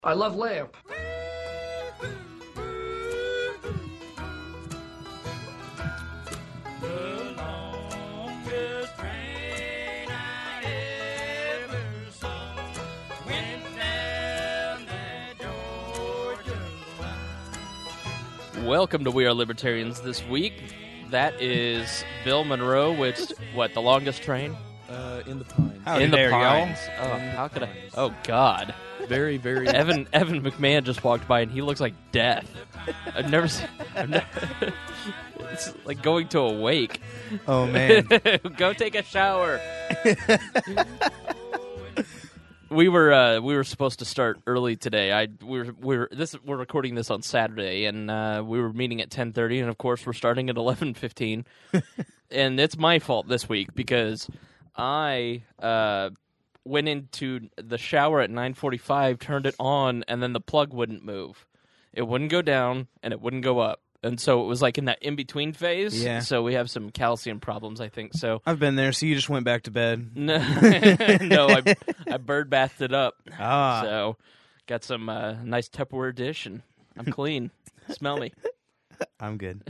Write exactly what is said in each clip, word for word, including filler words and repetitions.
I love lamp. The longest train I ever saw went down that Georgia line. Welcome to We Are Libertarians this week. That is Bill Monroe with, what, The Longest Train? Uh, in the Pines. in the there, y'all. Pines. Oh, how could I? Oh, God. Very, very. Evan Evan McMahon just walked by, and he looks like death. I've never seen... I've never, it's like going to a wake. Oh, man. Go take a shower. We were uh, we were supposed to start early today. I we were we were this we're recording this on Saturday, and uh, we were meeting at ten thirty, and of course we're starting at eleven fifteen. And it's my fault this week because I uh, went into the shower at nine forty five, turned it on, and then the plug wouldn't move. It wouldn't go down, and it wouldn't go up. And so it was like in that in-between phase. Yeah. So we have some calcium problems, I think. So I've been there, so you just went back to bed. no, no, I I bird bathed it up. Ah. So got some uh, nice Tupperware dish, and I'm clean. Smell me. I'm good.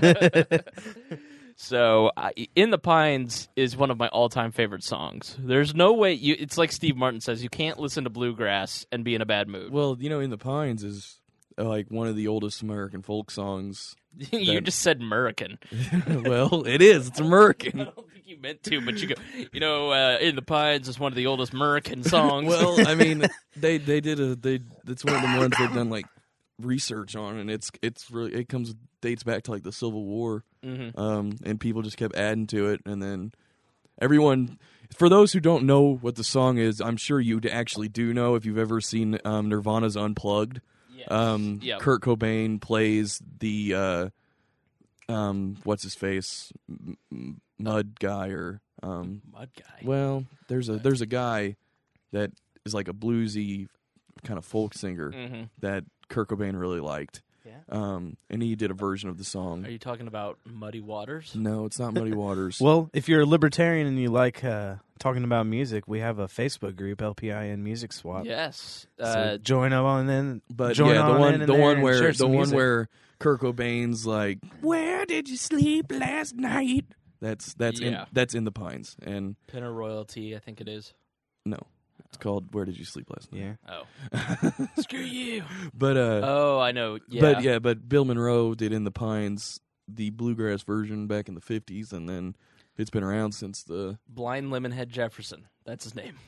So uh, In the Pines is one of my all-time favorite songs. There's no way you. It's like Steve Martin says, you can't listen to bluegrass and be in a bad mood. Well, you know, In the Pines is uh, like one of the oldest American folk songs. You that- just said American. Well, it is. It's American. I don't think you meant to, but you go. You know, uh, In the Pines is one of the oldest American songs. Well, I mean, they they did a they. It's one of the ones they've done like research on, and it's it's really it comes dates back to like the Civil War, mm-hmm. um, and people just kept adding to it, and then everyone. For those who don't know what the song is, I'm sure you actually do know if you've ever seen um, Nirvana's Unplugged. Yes. Um, Yep. Kurt Cobain plays the uh, um, what's his face M- M- Mud guy or um, Mud guy. well, there's a there's a guy that is like a bluesy kind of folk singer Mm-hmm. that Kurt Cobain really liked. Yeah. Um, and he did a version of the song. Are you talking about Muddy Waters? No, it's not Muddy Waters. Well, if you're a libertarian and you like uh, talking about music, we have a Facebook group, L P I N Music Swap. Yes. So Uh, join up on then. but join yeah, the on one in in the there one and where share the some one music. where Kurt Cobain's like, "Where did you sleep last night?" That's that's Yeah. in that's in the Pines, and Pinner Royalty, I think it is. no, it's called "Where Did You Sleep Last Night." Yeah. Oh. Screw you. But uh, Oh, I know. Yeah. but yeah, but Bill Monroe did "In the Pines" the bluegrass version back in the fifties, and then it's been around since the Blind Lemonhead Jefferson. That's his name.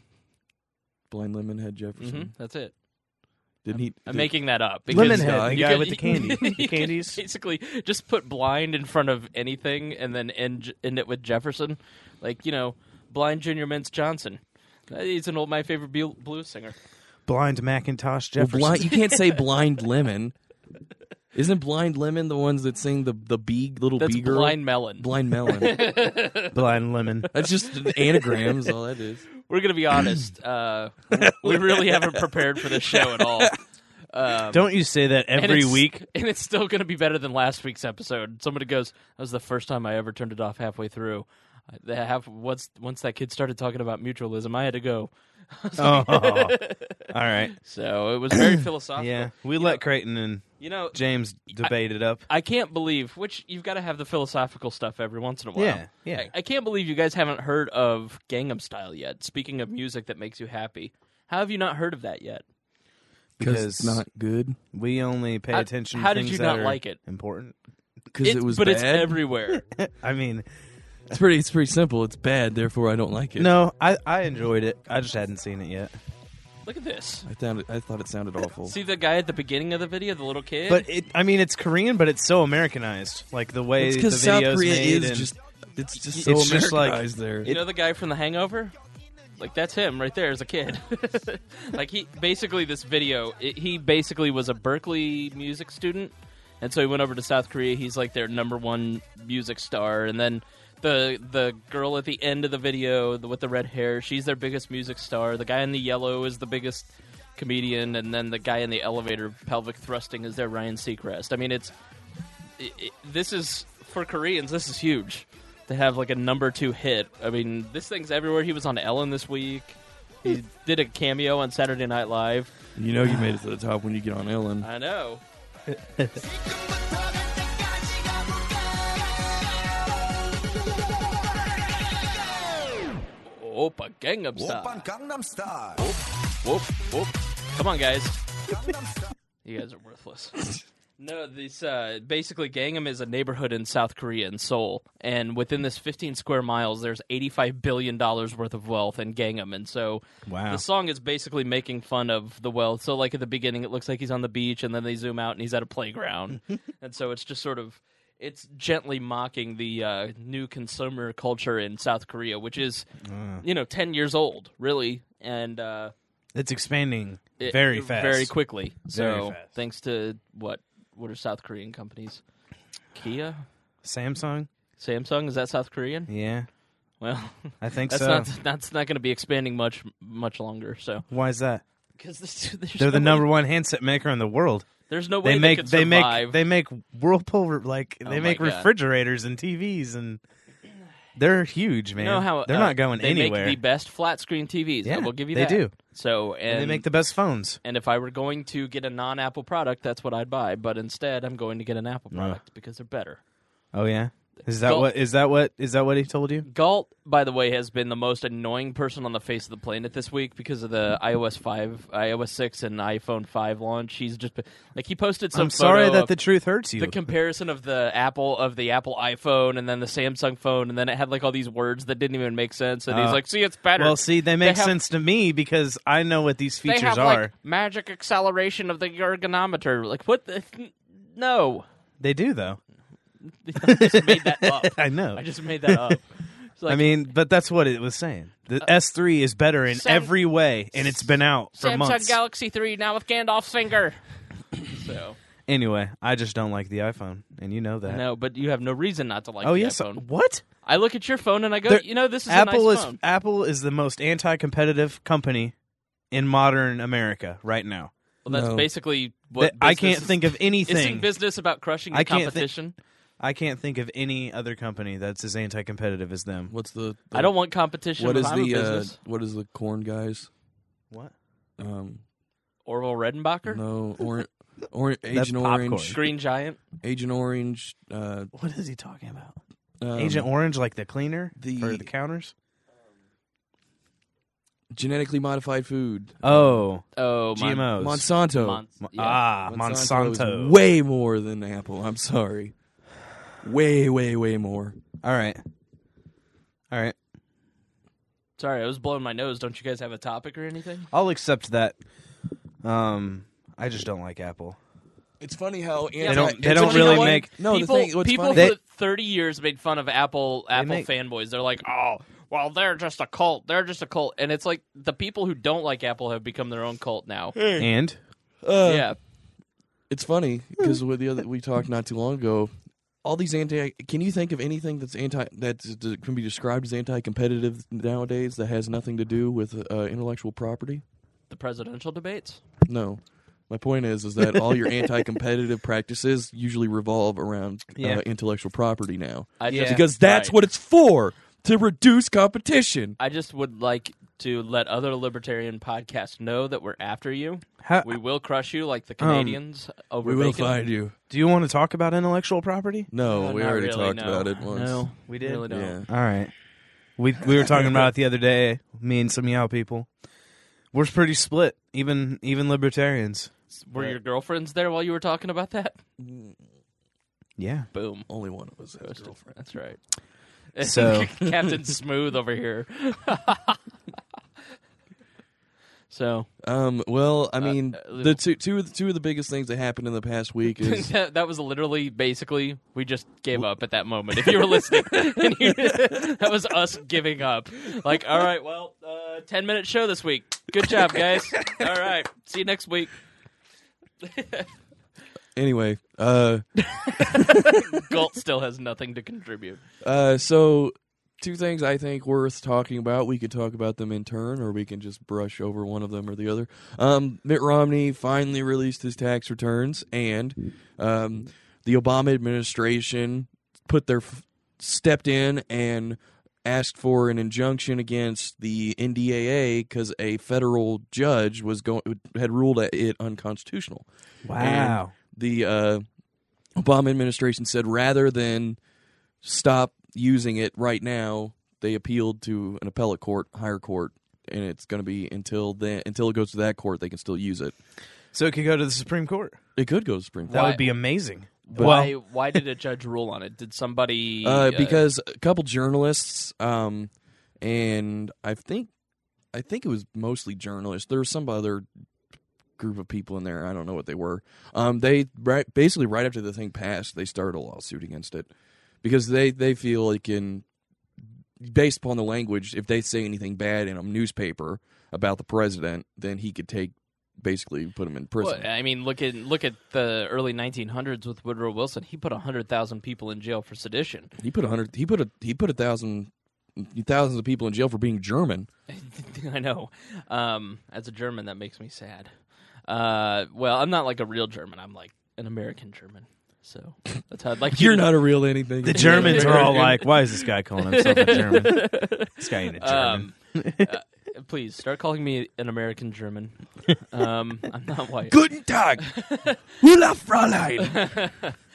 Blind Lemonhead Jefferson. Mm-hmm. That's it. Didn't he? I'm did- making that up. because Lemonhead, the you guy could- with the candy, the you could candies. Basically, just put blind in front of anything and then end, end it with Jefferson. Like, you know, Blind Junior Mintz Johnson. Uh, He's an old My Favorite Bu- Blues singer. Blind Macintosh Well, Jefferson. blind, you can't say Blind Lemon. Isn't Blind Lemon the ones that sing the the bee little That's bee girl? Blind Melon. Blind Melon. Blind Lemon. That's just an anagram. Is all that is. We're going to be honest. Uh, we really haven't prepared for this show at all. Um, Don't you say that and every it's- week? And it's still going to be better than last week's episode. Somebody goes, that was the first time I ever turned it off halfway through. I- They have, once, once that kid started talking about mutualism, I had to go. Oh, all right. So it was very philosophical. Yeah, we You let know- Creighton and You know, James debate it up. I can't believe, which you've got to have the philosophical stuff every once in a while. Yeah, yeah. I, I can't believe you guys haven't heard of Gangnam Style yet. Speaking of music that makes you happy. How have you not heard of that yet? Because it's not good. We only pay How- attention how to did things you that not are like it? important. Because It's- it was but bad. it's everywhere. I mean, It's pretty. It's pretty simple. It's bad. Therefore, I don't like it. no, I, I enjoyed it. I just hadn't seen it yet. Look at this. I thought it, I thought it sounded awful. See the guy at the beginning of the video, the little kid? But it, I mean, it's Korean, but it's so Americanized. Like the way it's the because video's South Korea made is and just. It's just so It's just like- Americanized there. you know the guy from The Hangover? Like, that's him right there as a kid. Like, he basically, this video, it, he basically was a Berkeley music student, and so he went over to South Korea. He's like their number one music star, and then the the girl at the end of the video the, with the red hair, she's their biggest music star. The guy in the yellow is the biggest comedian, and then the guy in the elevator pelvic thrusting is their Ryan Seacrest. I mean, it's it, it, this is, for Koreans, this is huge to have like a number two hit. I mean, this thing's everywhere. He was on Ellen this week. He did a cameo on Saturday Night Live. You know you made it to the top when you get on Ellen. I know. Oppa Gangnam Style. Oppa Gangnam Style. Whoop, whoop. Come on, guys. You guys are worthless. No, this uh, basically Gangnam is a neighborhood in South Korea in Seoul, and within this fifteen square miles, there's eighty-five billion dollars worth of wealth in Gangnam, and so Wow. the song is basically making fun of the wealth. So, like at the beginning, it looks like he's on the beach, and then they zoom out, and he's at a playground, and so it's just sort of it's gently mocking the uh, new consumer culture in South Korea, which is Uh, you know ten years old, really, and uh, it's expanding it- very fast. very quickly. Very So, fast. thanks to what? What are South Korean companies? Kia, Samsung? Samsung. Is that South Korean? Yeah, Well, I think that's so. not that's not going to be expanding much much longer. So Why is that? because there's They're the no number way, one handset maker in the world. There's no way They make could they survive. make they make Whirlpool like Oh they my make God. refrigerators and T Vs and they're huge, man. You know how they're uh, not going they anywhere. make the best flat screen T Vs. Yeah, I will give you they that. do. So and, and they make the best phones. and if I were going to get a non-Apple product, that's what I'd buy. But instead, I'm going to get an Apple Uh. product because they're better. Oh yeah, is that Gulp. what is that what is that what he told you? Galt, by the way, has been the most annoying person on the face of the planet this week because of the iOS five, iOS six, and iPhone five launch. He's just been, like he posted some. I'm sorry photo that of the truth hurts you. the comparison of the Apple of the Apple iPhone and then the Samsung phone, and then it had like all these words that didn't even make sense. And he's Uh, like, "See, it's better." well, see, they make have- sense to me because I know what these they features have are. like magic acceleration of the ergonometer. Like what? The, no, They do though. I just made that up. I know. I just made that up. It's like, I mean, but that's what it was saying. The S three is better in Sam- every way, and it's been out for Samsung months. Galaxy three now with Gandalf's finger. so Anyway, I just don't like the iPhone, and you know that. no, but you have no reason not to like oh the yes, iPhone. what? I look at your phone and I go, There- you know, this is Apple a nice is phone. Apple is the most anti-competitive company in modern America right now. Well, that's No. basically what That- I business can't is- think of anything. Isn't business about crushing the I can't thi- competition? I can't think of any other company that's as anti-competitive as them. What's the, the I don't want competition. what if is I'm a the uh, business. what is the corn guys? What? Um, Orville Redenbacher, no, or, or That's Agent popcorn. Orange, Green Giant. Agent Orange. Uh, What is he talking about? um, Agent Orange, like the cleaner the- for the counters? genetically modified food. Oh, Oh, G M Os. Monsanto. Mon- Mo- yeah. Ah, Monsanto is Monsanto. way more than Apple. I'm sorry. Way, way, way more. All right. All right. Sorry, I was blowing my nose. Don't you guys have a topic or anything? I'll accept that. Um, I just don't like Apple. It's funny how Yeah, They but don't. They it's don't funny, you know really what? make. no. people the thing, what's people funny, They- for thirty years made fun of Apple Apple make- fanboys. They're like, oh, well, they're just a cult. They're just a cult. And it's like the people who don't like Apple have become their own cult now. And uh, yeah. it's funny because with the other we talked not too long ago. All these anti. Can you think of anything that's anti that can be described as anti-competitive nowadays that has nothing to do with uh, intellectual property? The presidential debates. No. My point is, is that all your anti-competitive practices usually revolve around Yeah. uh, intellectual property now, I Yeah. just, because that's right. what it's for, to reduce competition. I just would like to let other libertarian podcasts know that we're after you. how, We will crush you like the Um, Canadians over We will bacon. find you. do you want to talk about intellectual property? No, Uh, we not already really, talked no. about it once. No, We did? Really don't. Yeah. All right. We we were talking about it the other day. Me and some Yao people. We're pretty split. Even even libertarians. Were your girlfriends there while you were talking about that? Yeah. Boom. Only one of us has a Roasted. girlfriend. That's right. So- Captain Smooth over here. so Um. Well, I mean, uh, the two two of the, two of the biggest things that happened in the past week is that, that was literally basically we just gave up at that moment. If you were listening, and you, that was us giving up. Like, all right, well, uh, ten minute show this week. Good job, guys. All right, see you next week. anyway. Uh. Galt still has nothing to contribute. Uh. So. Two things I think worth talking about. We could talk about them in turn, or we can just brush over one of them or the other. Um, Mitt Romney finally released his tax returns, and um, the Obama administration put their f- stepped in and asked for an injunction against the N D A A because a federal judge was going had ruled it unconstitutional. Wow. And the uh, Obama administration said rather than stop using it right now, they appealed to an appellate court, higher court, and it's going to be until then until it goes to that court they can still use it. So it could go to the Supreme Court. It could go to the Supreme Court. That Why- would be amazing. Why? Why did a judge rule on it? Did somebody? Uh, because a couple journalists, um, and I think, I think it was mostly journalists. There was some other group of people in there. I don't know what they were. Um, they right, basically right after the thing passed, they started a lawsuit against it because they they feel like in based upon the language, if they say anything bad in a newspaper about the president, then he could take. Basically, put him in prison. Well, I mean, look at look at the early nineteen hundreds with Woodrow Wilson. He put a hundred thousand people in jail for sedition. He put a hundred. He put a. He put a thousand, thousands of people in jail for being German. I know. Um, as a German, that makes me sad. Uh, well, I'm not like a real German. I'm like an American German. So that's how I'd like. you You're to- not a real anything. The Germans are all like, "Why is this guy calling himself a German? This guy ain't a German." Um, uh, please start calling me an American German. Um, I'm not white. Guten Tag, Hula Fräulein.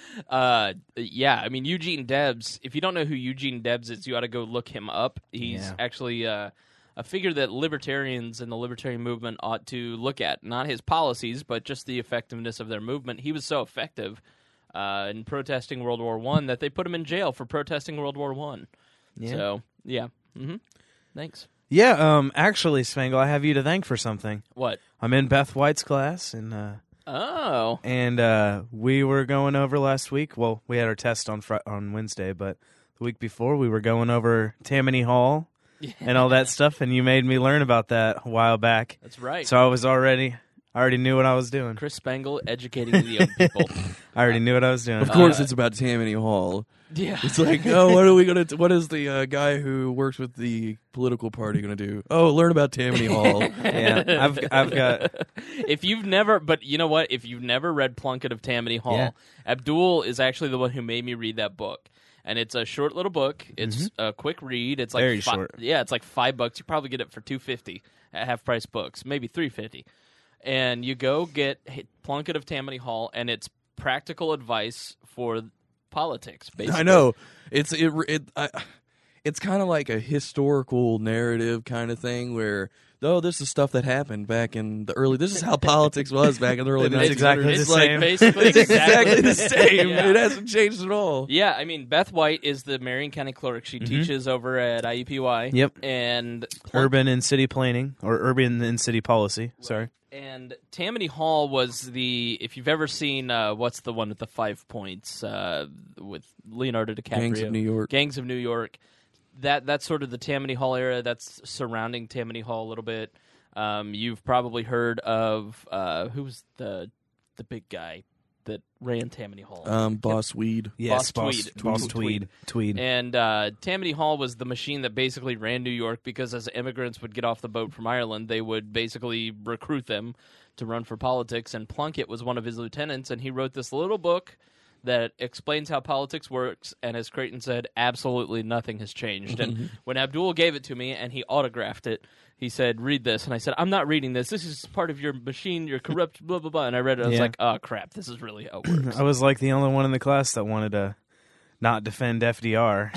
Uh, yeah, I mean Eugene Debs. If you don't know who Eugene Debs is, you ought to go look him up. He's Yeah. actually uh, a figure that libertarians and the libertarian movement ought to look at. Not his policies, but just the effectiveness of their movement. He was so effective uh, in protesting World War One that they put him in jail for protesting World War One. Yeah. So yeah, mm-hmm. Thanks. Yeah, um, actually, Spangle, I have you to thank for something. What? I'm in Beth White's class, and uh, Oh, and uh, we were going over last week. Well, we had our test on fr- on Wednesday, but the week before we were going over Tammany Hall and all that stuff, and you made me learn about that a while back. that's right. So I was already, I already knew what I was doing. Chris Spangle educating the young people. I already knew what I was doing. Of course, Uh, it's about Tammany Hall. Yeah. It's like, oh, what are we gonna? T- what is the uh, guy who works with the political party gonna do? Oh, learn about Tammany Hall. Yeah, I've I've got If you've never, but you know what? If you've never read Plunkett of Tammany Hall, Yeah. Abdul is actually the one who made me read that book. And it's a short little book. It's a quick read. It's like Very fi- short. Yeah, it's like five bucks. You probably get it for two fifty at half price books, maybe three fifty. And you go get Plunkett of Tammany Hall, and it's practical advice for politics. Basically, I know. It's it. it I, it's kind of like a historical narrative kind of thing where. Oh, this is stuff that happened back in the early. This is how politics was back in the early It's nineteen hundreds. exactly the It's like same. basically It's exactly the same. Yeah. It hasn't changed at all. Yeah, I mean, Beth White is the Marion County clerk. She teaches over at I U P Y. Yep. And urban and city planning or urban and city policy. Sorry. and Tammany Hall was the, if you've ever seen, uh, what's the one with the five points uh, with Leonardo DiCaprio? Gangs of New York. Gangs of New York. That that's sort of the Tammany Hall era. That's surrounding Tammany Hall a little bit. Um, you've probably heard of uh, who's the the big guy that ran Tammany Hall. Um, Boss Weed. Yes, Boss Boss, Tweed. Boss Tweed. Tweed. Tweed. And uh, Tammany Hall was the machine that basically ran New York because as immigrants would get off the boat from Ireland, they would basically recruit them to run for politics. And Plunkett was one of his lieutenants, and he wrote this little book that explains how politics works. And as Creighton said, absolutely nothing has changed. And when Abdul gave it to me and he autographed it, he said, read this. And I said, I'm not reading this. This is part of your machine. You're corrupt, blah, blah, blah. And I read it. I was Yeah. like, oh, crap. This is really how it works. I was like the only one in the class that wanted to not defend F D R.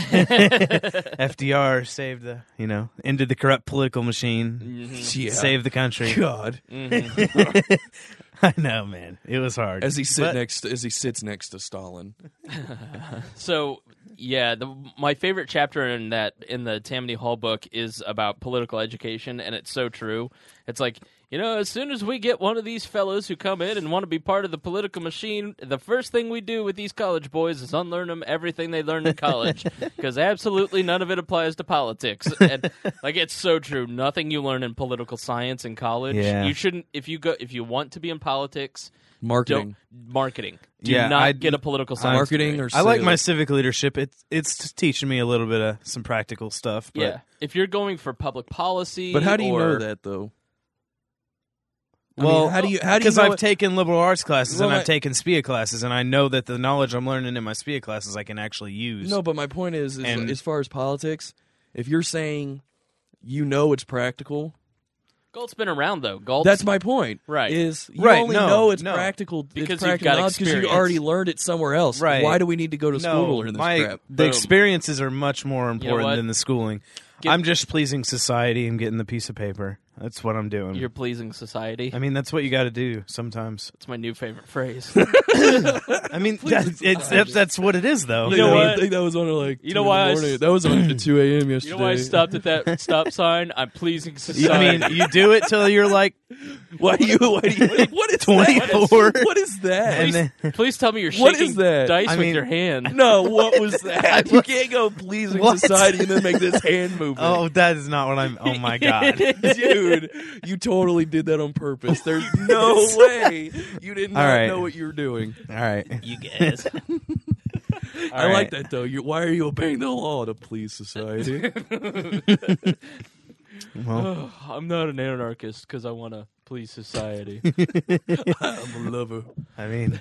F D R saved the, you know, ended the corrupt political machine, Yeah. saved the country. God. I know, man. It was hard. As he sit But- next, as he sits next to Stalin. So yeah, the, my favorite chapter in that in the Tammany Hall book is about political education, and it's so true. It's like, you know, as soon as we get one of these fellows who come in and want to be part of the political machine, the first thing we do with these college boys is unlearn them everything they learned in college, because absolutely none of it applies to politics. And like, it's so true. Nothing you learn in political science in college, Yeah. you shouldn't. If you go, if you want to be in politics, Marketing. don't marketing. Do Yeah, not I'd- get a political science Marketing degree. or I like my sales? civic leadership. It's it's teaching me a little bit of some practical stuff. But Yeah, if you're going for public policy, But how do you or, know that though? I mean, Well, how do you? How do you? because know I've it- taken liberal arts classes Well, and my- I've taken S P I A classes, and I know that the knowledge I'm learning in my S P I A classes I can actually use. No, but my point is, is And- as far as politics, if you're saying you know it's practical, Galt's been around though. Galt. that's my point. Right. Is you Right, only no, know it's no. practical Because it's you've practical got knowledge because you experience. already learned it somewhere else. Right. Why do we need to go to school to learn this my, crap? The Boom. experiences are much more important what? than the schooling. Get- I'm just pleasing society and getting the piece of paper. That's what I'm doing. You're pleasing society. I mean, that's what you got to do sometimes. That's my new favorite phrase. I mean, that's, it's, that's, that's what it is, though. You know I what? think that was on at like You two know in the why I morning. s- That was on at two a.m. yesterday. You know why I stopped at that stop sign? I'm pleasing I society. mean, you do it till you're like Why do you? Why do you? What is twenty-four. That? What is that? And then- please, please tell me you're What shaking is that? dice I with mean- your hand. No, what was that? You can't go pleasing What? society and then make this hand movement. Oh, that is not what I'm. Oh my god. Dude, you totally did that on purpose. There's no way you did not All right. know what you were doing. All right. You guys. I like that though. You, why are you obeying the law to please society? Well, I'm not an anarchist because I want to please society. I'm a lover. I mean,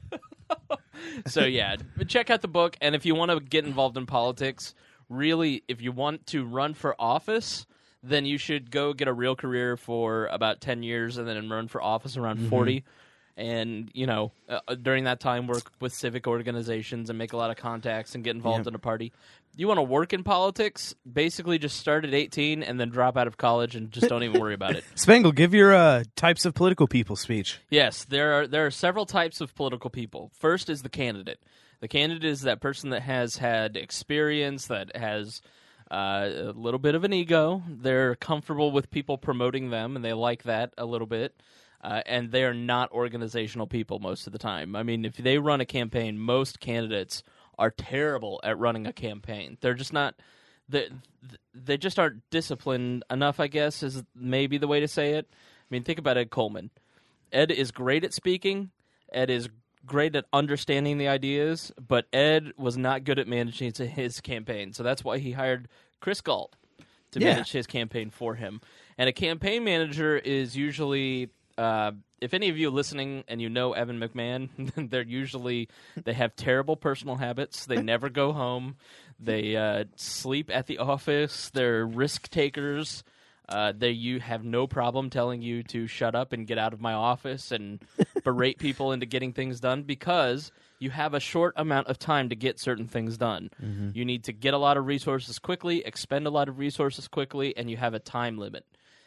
So yeah, but check out the book, and if you want to get involved in politics, really, if you want to run for office, then you should go get a real career for about ten years and then run for office around Mm-hmm. forty. And, you know, uh, during that time, work with civic organizations and make a lot of contacts and get involved Yep. in a party. You want to work in politics, basically just start at eighteen and then drop out of college and just don't even worry about it. Spangle, give your uh, types of political people speech. Yes, there are there are several types of political people. First is the candidate. The candidate is that person that has had experience, that has uh, a little bit of an ego. They're comfortable with people promoting them, and they like that a little bit. Uh, and they are not organizational people most of the time. I mean, if they run a campaign, most candidates are terrible at running a campaign. They're just not. They, they just aren't disciplined enough, I guess, is maybe the way to say it. I mean, think about Ed Coleman. Ed is great at speaking. Ed is great at understanding the ideas, but Ed was not good at managing his campaign. So that's why he hired Chris Galt to Yeah. manage his campaign for him. And a campaign manager is usually, uh, if any of you listening and you know Evan McMahon, they're usually, they have terrible personal habits. They never go home. They uh, sleep at the office. They're risk takers. Uh, they you have no problem telling you to shut up and get out of my office and berate people into getting things done because you have a short amount of time to get certain things done. Mm-hmm. You need to get a lot of resources quickly, expend a lot of resources quickly, and you have a time limit.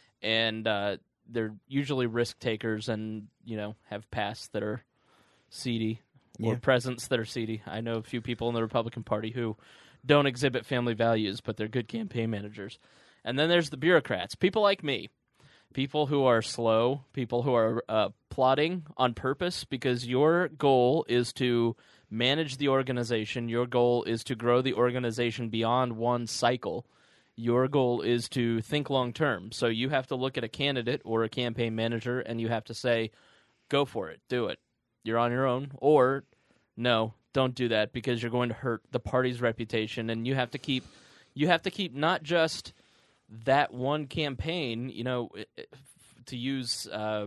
And uh, they're usually risk takers and, you know, have pasts that are seedy or Yeah. presence that are seedy. I know a few people in the Republican Party who don't exhibit family values, but they're good campaign managers. And then there's the bureaucrats, people like me, people who are slow, people who are uh, plotting on purpose because your goal is to manage the organization. Your goal is to grow the organization beyond one cycle. Your goal is to think long term. So you have to look at a candidate or a campaign manager and you have to say, go for it, do it. You're on your own. Or, no, don't do that because you're going to hurt the party's reputation. And you have to keep, you have to keep not just that one campaign, you know, to use uh,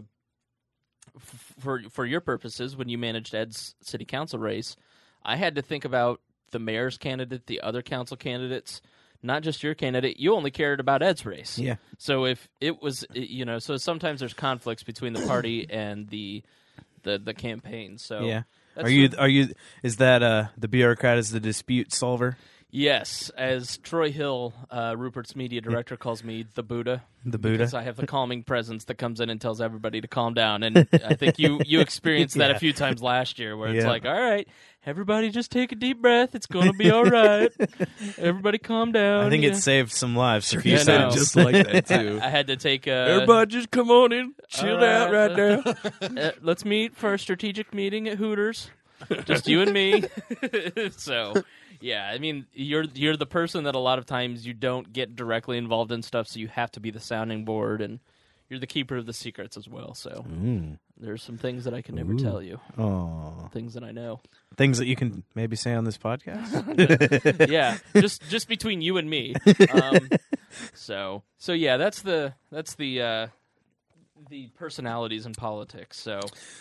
f- for for your purposes when you managed Ed's city council race, I had to think about the mayor's candidate, the other council candidates, not just your candidate. You only cared about Ed's race. Yeah. So if it was, you know, so sometimes there's conflicts between the party and the the the campaign. So Yeah. that's Are you? the- Are you? Is that uh the bureaucrat is the dispute solver? Yes, as Troy Hill, uh, Rupert's media director, calls me, the Buddha. The Buddha? Because I have the calming presence that comes in and tells everybody to calm down. And I think you, you experienced that Yeah. a few times last year where it's Yeah. like, all right, everybody just take a deep breath. It's going to be all right. Everybody calm down. I think you it know. saved some lives a few Yeah, You said no. it times. just like that too. I had to take a... Everybody, just come on in, chill All out right. right now. uh, let's meet for a strategic meeting at Hooters. Just you and me. So, yeah, I mean, you're you're the person that a lot of times you don't get directly involved in stuff, so you have to be the sounding board, and you're the keeper of the secrets as well. So Mm. there's some things that I can never Ooh. tell you, Aw. things that I know. Things that you can maybe say on this podcast. Yeah, just just between you and me. Um, so so yeah, that's the that's the uh, the personalities in politics. So.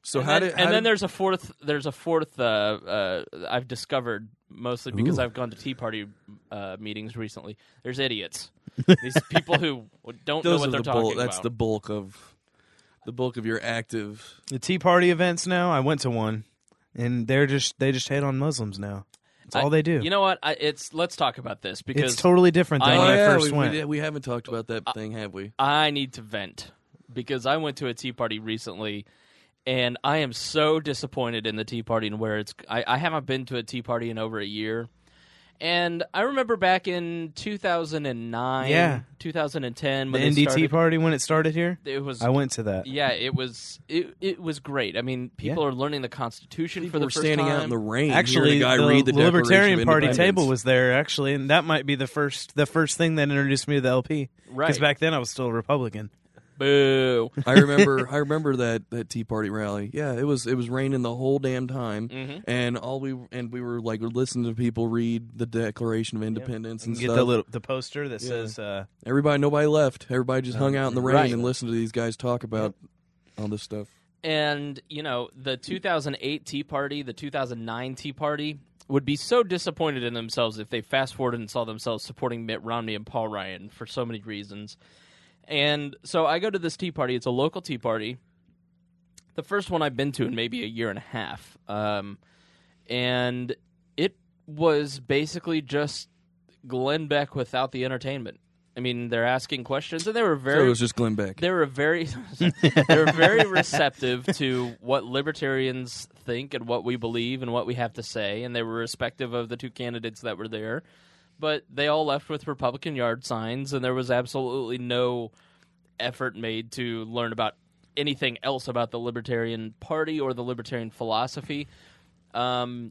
So and how then, did? and how then did- there's a fourth. There's a fourth. Uh, uh, I've discovered mostly because Ooh. I've gone to Tea Party uh, meetings recently. There's idiots. These people who don't know those what are they're the talking bulk. about. That's the bulk of the bulk of your active. The Tea Party events now. I went to one, and they're just they just hate on Muslims now. That's I- all they do. You know what? I, it's let's talk about this because it's totally different than I- when Oh, I yeah, first we, went. We, we haven't talked about that thing, have we? I need to vent because I went to a Tea Party recently, and I am so disappointed in the Tea Party and where it's. I, I haven't been to a Tea Party in over a year, and I remember back in two thousand nine, Yeah. two thousand ten, The when they N D T started, Party when it started here. it was. I went to that. Yeah, it was. It, it was great. I mean, people Yeah. are learning the Constitution People for the were first standing time. out in the rain. Actually, hearing a guy the, read the, the Libertarian Declaration of Party Independence. table was there actually, and that might be the first the first thing that introduced me to the L P. Right. Because back then I was still a Republican. Boo. I remember. I remember that, that Tea Party rally. Yeah, it was it was raining the whole damn time, Mhm. and all we and we were like listening to people read the Declaration of Independence and Get stuff. the little the poster that Yeah. says uh, Everybody, nobody left. Everybody just hung out in the rain Right. and listened to these guys talk about all this stuff. And, you know, the two thousand eight Tea Party, the two thousand nine Tea Party would be so disappointed in themselves if they fast forwarded and saw themselves supporting Mitt Romney and Paul Ryan for so many reasons. And so I go to this Tea Party. It's a local Tea Party. The first one I've been to in maybe a year and a half. Um, and it was basically just Glenn Beck without the entertainment. I mean, they're asking questions, and they were very So it was just Glenn Beck. they were very they were very receptive to what libertarians think and what we believe and what we have to say, and they were respective of the two candidates that were there. But they all left with Republican yard signs, and there was absolutely no effort made to learn about anything else about the Libertarian Party or the Libertarian philosophy. Um,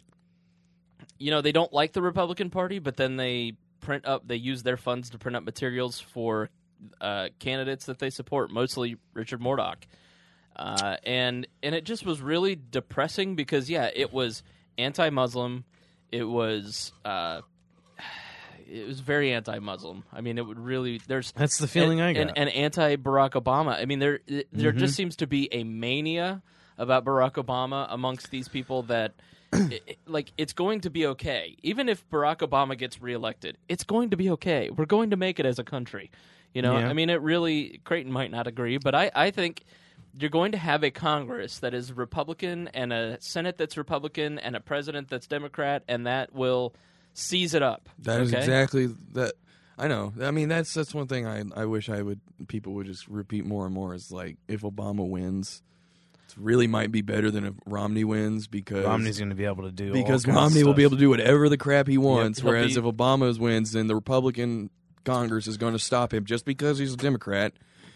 you know, they don't like the Republican Party, but then they print up, they use their funds to print up materials for uh, candidates that they support, mostly Richard Murdoch. Uh, and and it just was really depressing because, yeah, it was anti-Muslim. It was uh, it was very anti-Muslim. I mean, it would really there's That's the feeling and, I got. and, and anti-Barack Obama. I mean, there there Mhm. just seems to be a mania about Barack Obama amongst these people that. it, it- like it's going to be okay, even if Barack Obama gets reelected. It's going to be okay. We're going to make it as a country. You know, Yeah. I mean, it really. Creighton might not agree, but I, I think you're going to have a Congress that is Republican and a Senate that's Republican and a president that's Democrat, and that will seize it up. That is okay? exactly that. I know. I mean, that's that's one thing I I wish I would people would just repeat more and more is like if Obama wins, it really might be better than if Romney wins because Romney's going to be able to do because all kinds Romney of will be stuff. able to do whatever the crap he wants. he'll whereas be- if Obama wins, then the Republican Congress is going to stop him just because he's a Democrat,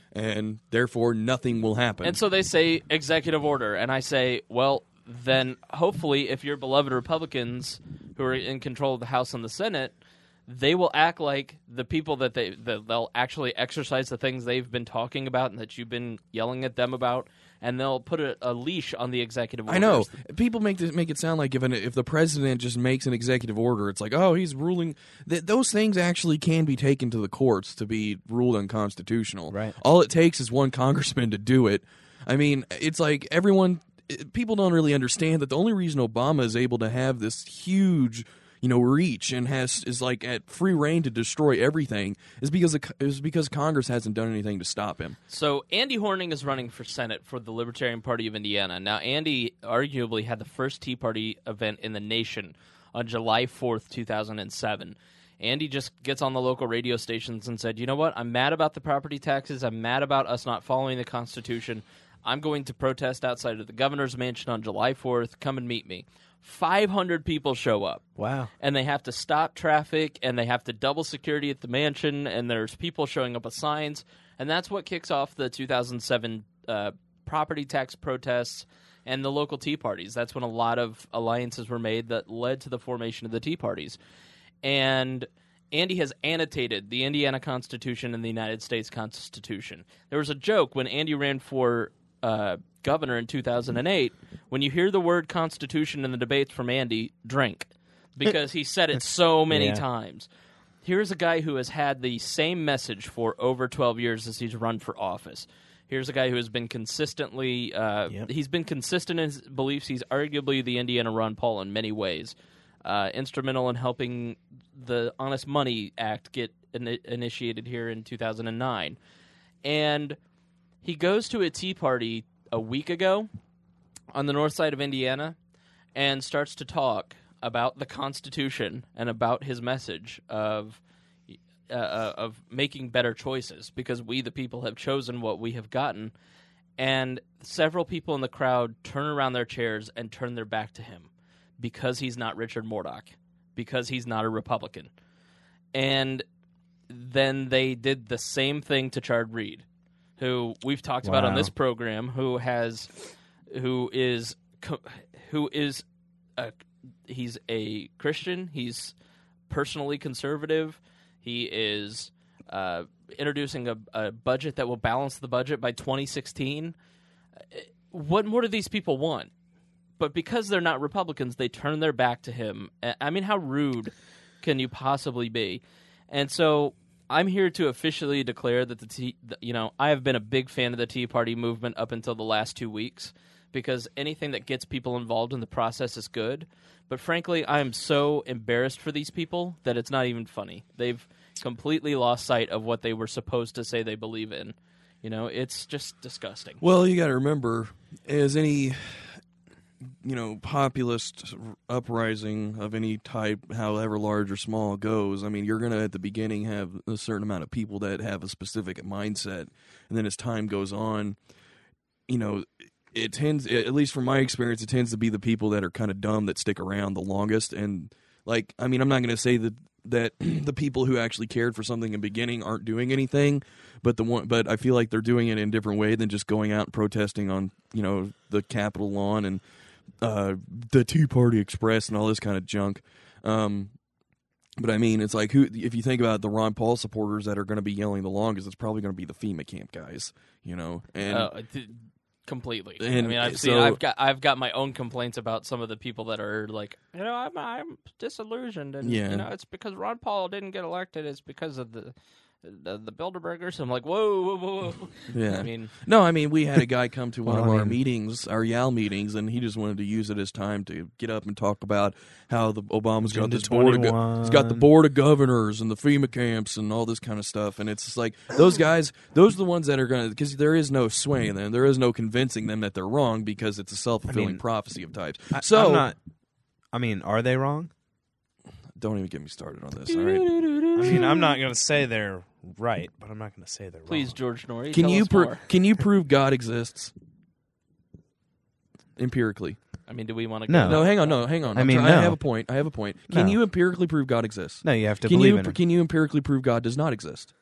and therefore nothing will happen. And so they say executive order, and I say, well, then hopefully, if your beloved Republicans who are in control of the House and the Senate, they will act like the people that they that they'll actually exercise the things they've been talking about and that you've been yelling at them about, and they'll put a, a leash on the executive order. I know people make this, make it sound like if an, if the president just makes an executive order, it's like oh he's ruling. Th- those things actually can be taken to the courts to be ruled unconstitutional. Right. All it takes is one congressman to do it. I mean, it's like everyone. People don't really understand that the only reason Obama is able to have this huge, you know, reach and has is like at free reign to destroy everything is because of, is because Congress hasn't done anything to stop him. So Andy Horning is running for Senate for the Libertarian Party of Indiana. Now, Andy arguably had the first Tea Party event in the nation on July fourth, two thousand seven. Andy just gets on the local radio stations and said, you know what, I'm mad about the property taxes. I'm mad about us not following the Constitution. I'm going to protest outside of the governor's mansion on July fourth. Come and meet me. five hundred people show up. Wow. And they have to stop traffic, and they have to double security at the mansion, and there's people showing up with signs. And that's what kicks off the two thousand seven uh, property tax protests and the local Tea Parties. That's when a lot of alliances were made that led to the formation of the Tea Parties. And Andy has annotated the Indiana Constitution and the United States Constitution. There was a joke when Andy ran for uh, governor in two thousand eight. When you hear the word Constitution in the debates from Andy, drink. Because he said it so many Yeah. times. Here's a guy who has had the same message for over twelve years as he's run for office. Here's a guy who has been consistently, uh, Yep. he's been consistent in his beliefs. He's arguably the Indiana Ron Paul in many ways. Uh, instrumental in helping the Honest Money Act get in- initiated here in two thousand nine. And he goes to a tea party a week ago on the north side of Indiana and starts to talk about the Constitution and about his message of uh, of making better choices because we, the people, have chosen what we have gotten. And several people in the crowd turn around their chairs and turn their back to him because he's not Richard Murdoch, because he's not a Republican. And then they did the same thing to Chard Reed, who we've talked about on Wow. this program, who has, who is, co- who is, a, he's a Christian. He's personally conservative. He is uh, introducing a, a budget that will balance the budget by twenty sixteen. What more do these people want? But because they're not Republicans, they turn their back to him. I mean, how rude can you possibly be? And so I'm here to officially declare that the tea, you know, I have been a big fan of the Tea Party movement up until the last two weeks because anything that gets people involved in the process is good. But frankly, I am so embarrassed for these people that it's not even funny. They've completely lost sight of what they were supposed to say they believe in. You know, it's just disgusting. Well, you got to remember, as any, you know, populist uprising of any type, however large or small, goes, I mean, you're going to, at the beginning, have a certain amount of people that have a specific mindset. And then as time goes on, you know, it tends, at least from my experience, it tends to be the people that are kind of dumb that stick around the longest. And, like, I mean, I'm not going to say that that the people who actually cared for something in the beginning aren't doing anything, but the one, but I feel like they're doing it in a different way than just going out and protesting on, you know, the Capitol lawn and uh, the Tea Party Express and all this kind of junk. Um, but I mean, it's like, who? If you think about the Ron Paul supporters that are going to be yelling the longest, it's probably going to be the FEMA camp guys, you know. And Uh, th- completely. And I mean, I've seen. so- I've got. I've got my own complaints about some of the people that are like, you know, I'm. I'm disillusioned, and Yeah. you know, it's because Ron Paul didn't get elected. It's because of the the, the Bilderbergers. I'm like, whoa, whoa, whoa, whoa. yeah, I mean, no, I mean, we had a guy come to one Well, of I our mean- meetings, our Y A L meetings, and he just wanted to use it as time to get up and talk about how the Obama's got Agenda this board of, go- he's got the twenty-one. board of governors and the FEMA camps and all this kind of stuff. And it's just like, those guys, those are the ones that are going to, because there is no swaying them. There is no convincing them that they're wrong because it's a self-fulfilling I mean, prophecy of types. I, so, I'm not. I mean, are they wrong? don't even get me started on this, all right? I mean, I'm not going to say they're right, but I'm not going to say they're please, wrong. George Norrie, Can tell you us pro- more. can you prove God exists empirically? I mean, do we want to? No. Go No, hang on, no, hang on. I I'm mean, try- no. I have a point. I have a point. Can No. you empirically prove God exists? No, you have to Can believe you in him. can you empirically prove God does not exist?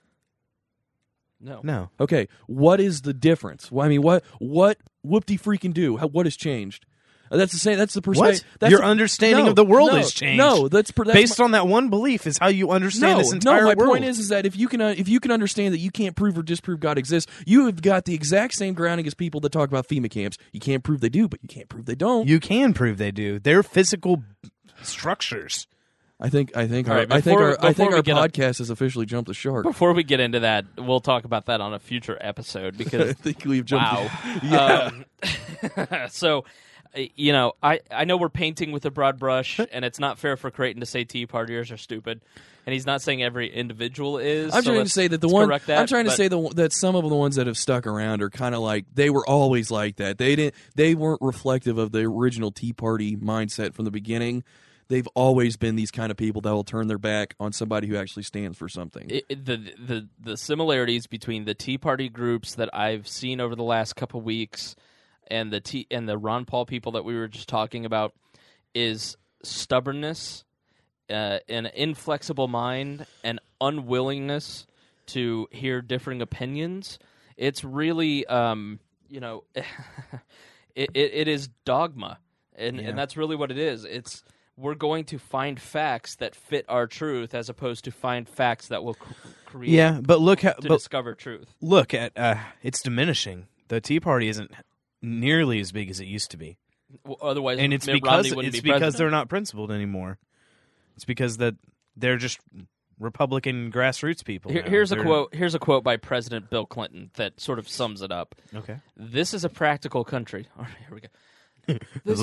No. No. Okay, what is the difference? Well, I mean, what what whoop-de freaking do? How, what has changed? Uh, That's the same. That's the perspective. That's Your the- understanding no, of the world no, has changed. No, that's, per, that's Based my, on that one belief is how you understand no, this entire no. My world. point is, is that if you can, uh, if you can understand that you can't prove or disprove God exists, you have got the exact same grounding as people that talk about FEMA camps. You can't prove they do, but you can't prove they don't. You can prove they do. They're physical structures. I think. I think. All Our, right, I think. before- Our, I think before we our get up- podcast has officially jumped the shark. Before we get into that, we'll talk about that on a future episode I because think we've jumped. wow. Yeah. Um, so, uh, you know, I, I know we're painting with a broad brush, and it's not fair for Creighton to say Tea Partiers are stupid, and he's not saying every individual is. I'm so trying to let's- say that the let's one. correct that, I'm trying to but- say the, that some of the ones that have stuck around are kind of like they were always like that. They didn't. They weren't reflective of the original Tea Party mindset from the beginning. They've always been these kind of people that will turn their back on somebody who actually stands for something. It, it- the the the similarities between the Tea Party groups that I've seen over the last couple weeks and the Tea, and the Ron Paul people that we were just talking about is stubbornness, uh, an inflexible mind, and unwillingness to hear differing opinions. It's really, um, you know, it, it it is dogma, and Yeah. and that's really what it is. It's we're going to find facts that fit our truth as opposed to find facts that will cr- create Yeah, but look how, to but discover truth. look at uh, it's diminishing. The Tea Party isn't nearly as big as it used to be, Well, otherwise, and it's Mitt because Romney wouldn't it's be because president. they're not principled anymore. It's because that they're just Republican grassroots people. Here, now. here's a They're- quote. Here's a quote by President Bill Clinton that sort of sums it up. Okay. This is a practical country. All right, here we go. This-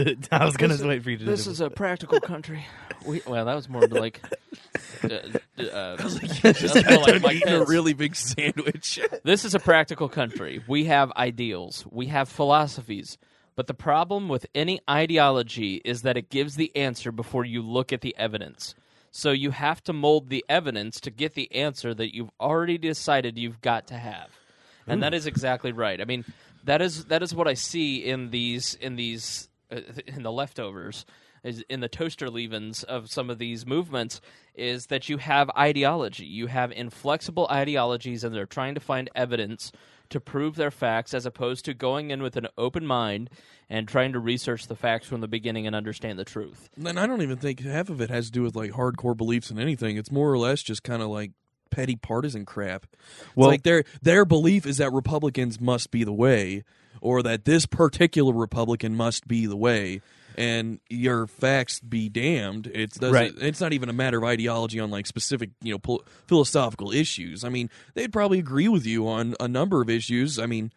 I was going this- to wait for you to This do is a practical country. We, well, that was more like. Uh, uh, that's more like Mike Eating a Pence. really big sandwich. This is a practical country. We have ideals. We have philosophies. But the problem with any ideology is that it gives the answer before you look at the evidence. So you have to mold the evidence to get the answer that you've already decided you've got to have. And that is exactly right. I mean, that is that is what I see in these in these uh, in the leftovers, is in the toaster leavings of some of these movements, is that you have ideology. You have inflexible ideologies, and they're trying to find evidence to prove their facts, as opposed to going in with an open mind and trying to research the facts from the beginning and understand the truth. And I don't even think half of it has to do with like hardcore beliefs in anything. It's more or less just kind of like petty partisan crap. It's Well- like their their belief is that Republicans must be the way, or that this particular Republican must be the way, and your facts be damned. It's doesn't, Right. It's not even a matter of ideology on like specific, you know, pol- philosophical issues. I mean, they'd probably agree with you on a number of issues. I mean,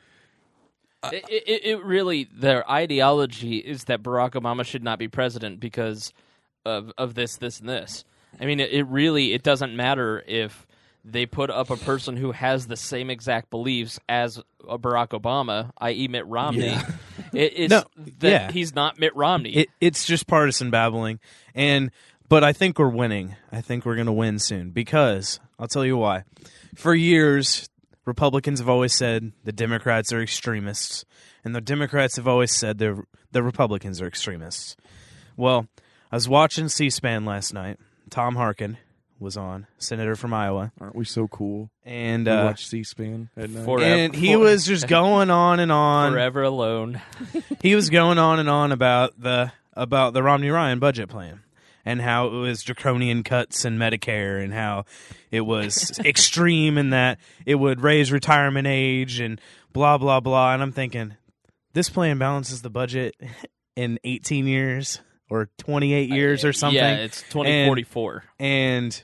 It, it, it really, their ideology is that Barack Obama should not be president because of of this, this, and this. I mean, it, it really, it doesn't matter if they put up a person who has the same exact beliefs as uh, Barack Obama, that is. Mitt Romney. Yeah. It, it's No, that yeah. he's not Mitt Romney. It, it's just partisan babbling, and but I think we're winning. I think we're going to win soon, because I'll tell you why. For years, Republicans have always said the Democrats are extremists, and the Democrats have always said the the Republicans are extremists. Well, I was watching C-SPAN last night. Tom Harkin was on, senator from Iowa, aren't we so cool? and We uh, watch C-SPAN at night. For- and he for- was just going on and on. Forever alone. He was going on and on about the about the Romney Ryan budget plan, and how it was draconian cuts in Medicare, and how it was extreme in that it would raise retirement age and blah blah blah. And I'm thinking, this plan balances the budget in eighteen years or twenty-eight years or something. Yeah, it's twenty forty-four. And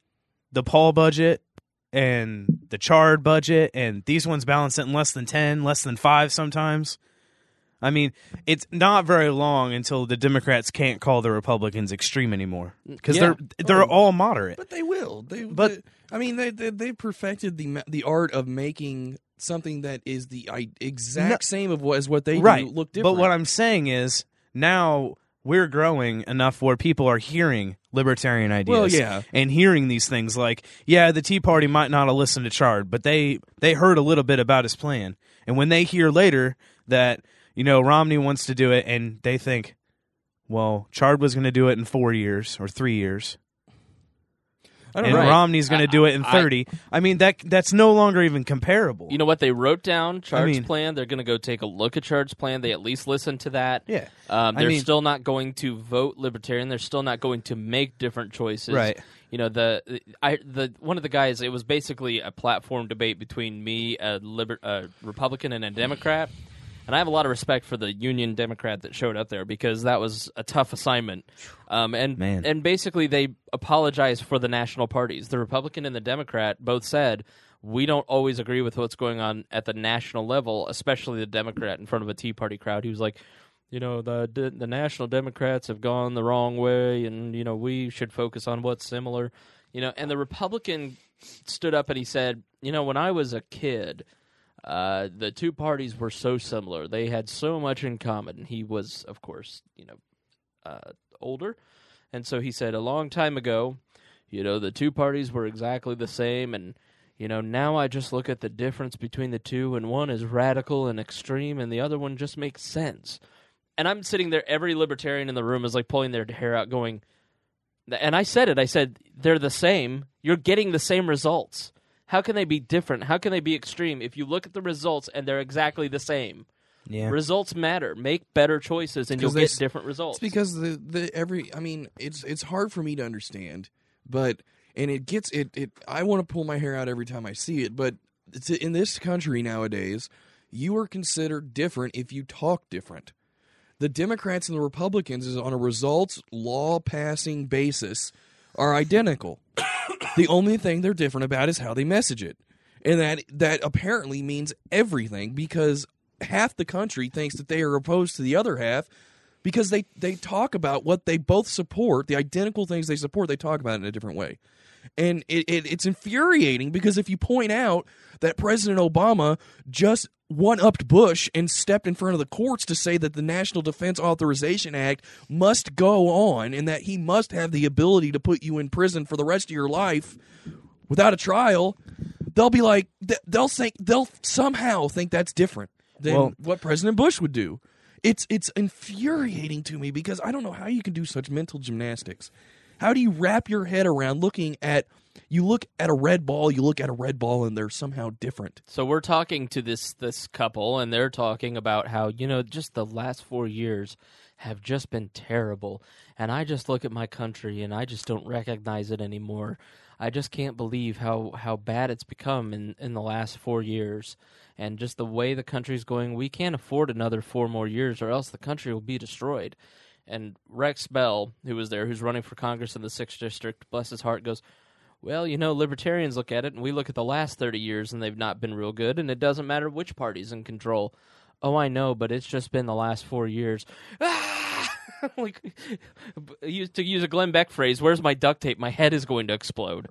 the Paul budget and the Chard budget, and these ones balance it in less than ten, less than five sometimes. I mean, it's not very long until the Democrats can't call the Republicans extreme anymore, because Yeah. they're they're all moderate. But they will. They, But- they- I mean, they they they perfected the ma- the art of making something that is the I, exact No- same of what as what they right. do look different. But what I'm saying is, now we're growing enough where people are hearing libertarian ideas. Well, yeah. And hearing these things like, yeah, the Tea Party might not have listened to Chard, but they they heard a little bit about his plan. And when they hear later that, you know, Romney wants to do it, and they think, well, Chard was going to do it in four years or three years, I don't and know. Right. Romney's going to do it in I- thirty. I, mean, that that's no longer even comparable. You know what? They wrote down Chard's mean- plan. They're going to go take a look at Chard's plan. They at least listened to that. Yeah. Um, I they're mean- still not going to vote libertarian. They're still not going to make different choices. Right. You know, the I the one of the guys. It was basically a platform debate between me, a liber, a Republican, and a Democrat. And I have a lot of respect for the Union Democrat that showed up there, because that was a tough assignment. Um, and Man. and basically they apologized for the national parties. The Republican and the Democrat both said, we don't always agree with what's going on at the national level, especially the Democrat in front of a Tea Party crowd. He was like, you know, the the national Democrats have gone the wrong way, and, you know, we should focus on what's similar. You know, and the Republican stood up and he said, you know, when I was a kid, Uh, the two parties were so similar. They had so much in common. He was, of course, you know, uh, older. And so he said, a long time ago, you know, the two parties were exactly the same. And, you know, now I just look at the difference between the two, and one is radical and extreme, and the other one just makes sense. And I'm sitting there, every libertarian in the room is like pulling their hair out going, and I said it, I said, they're the same. You're getting the same results. How can they be different? How can they be extreme if you look at the results and they're exactly the same? Yeah. Results matter. Make better choices, and you'll Because they get s- different results. It's because the, the every I mean it's it's hard for me to understand, but and it gets it it I want to pull my hair out every time I see it, but it's, in this country nowadays, you are considered different if you talk different. The Democrats and the Republicans is on a results law passing basis are identical. The only thing they're different about is how they message it. And that that apparently means everything, because half the country thinks that they are opposed to the other half because they, they talk about what they both support, the identical things they support, they talk about it in a different way. And it, it it's infuriating, because if you point out that President Obama just one-upped Bush and stepped in front of the courts to say that the National Defense Authorization Act must go on and that he must have the ability to put you in prison for the rest of your life without a trial, they'll be like, they'll think, they'll somehow think that's different than Well, what President Bush would do. It's it's infuriating to me, because I don't know how you can do such mental gymnastics. How do you wrap your head around looking at, you look at a red ball, you look at a red ball, and they're somehow different? So we're talking to this this couple, and they're talking about how, you know, just the last four years have just been terrible. And I just look at my country, and I just don't recognize it anymore. I just can't believe how, how bad it's become in, in the last four years. And just the way the country's going, we can't afford another four more years, or else the country will be destroyed. And Rex Bell, who was there, who's running for Congress in the sixth District, bless his heart, goes, well, you know, libertarians look at it, and we look at the last thirty years, and they've not been real good, and it doesn't matter which party's in control. Oh, I know, but it's just been the last four years. Ah! Like, to use a Glenn Beck phrase, where's my duct tape? My head is going to explode.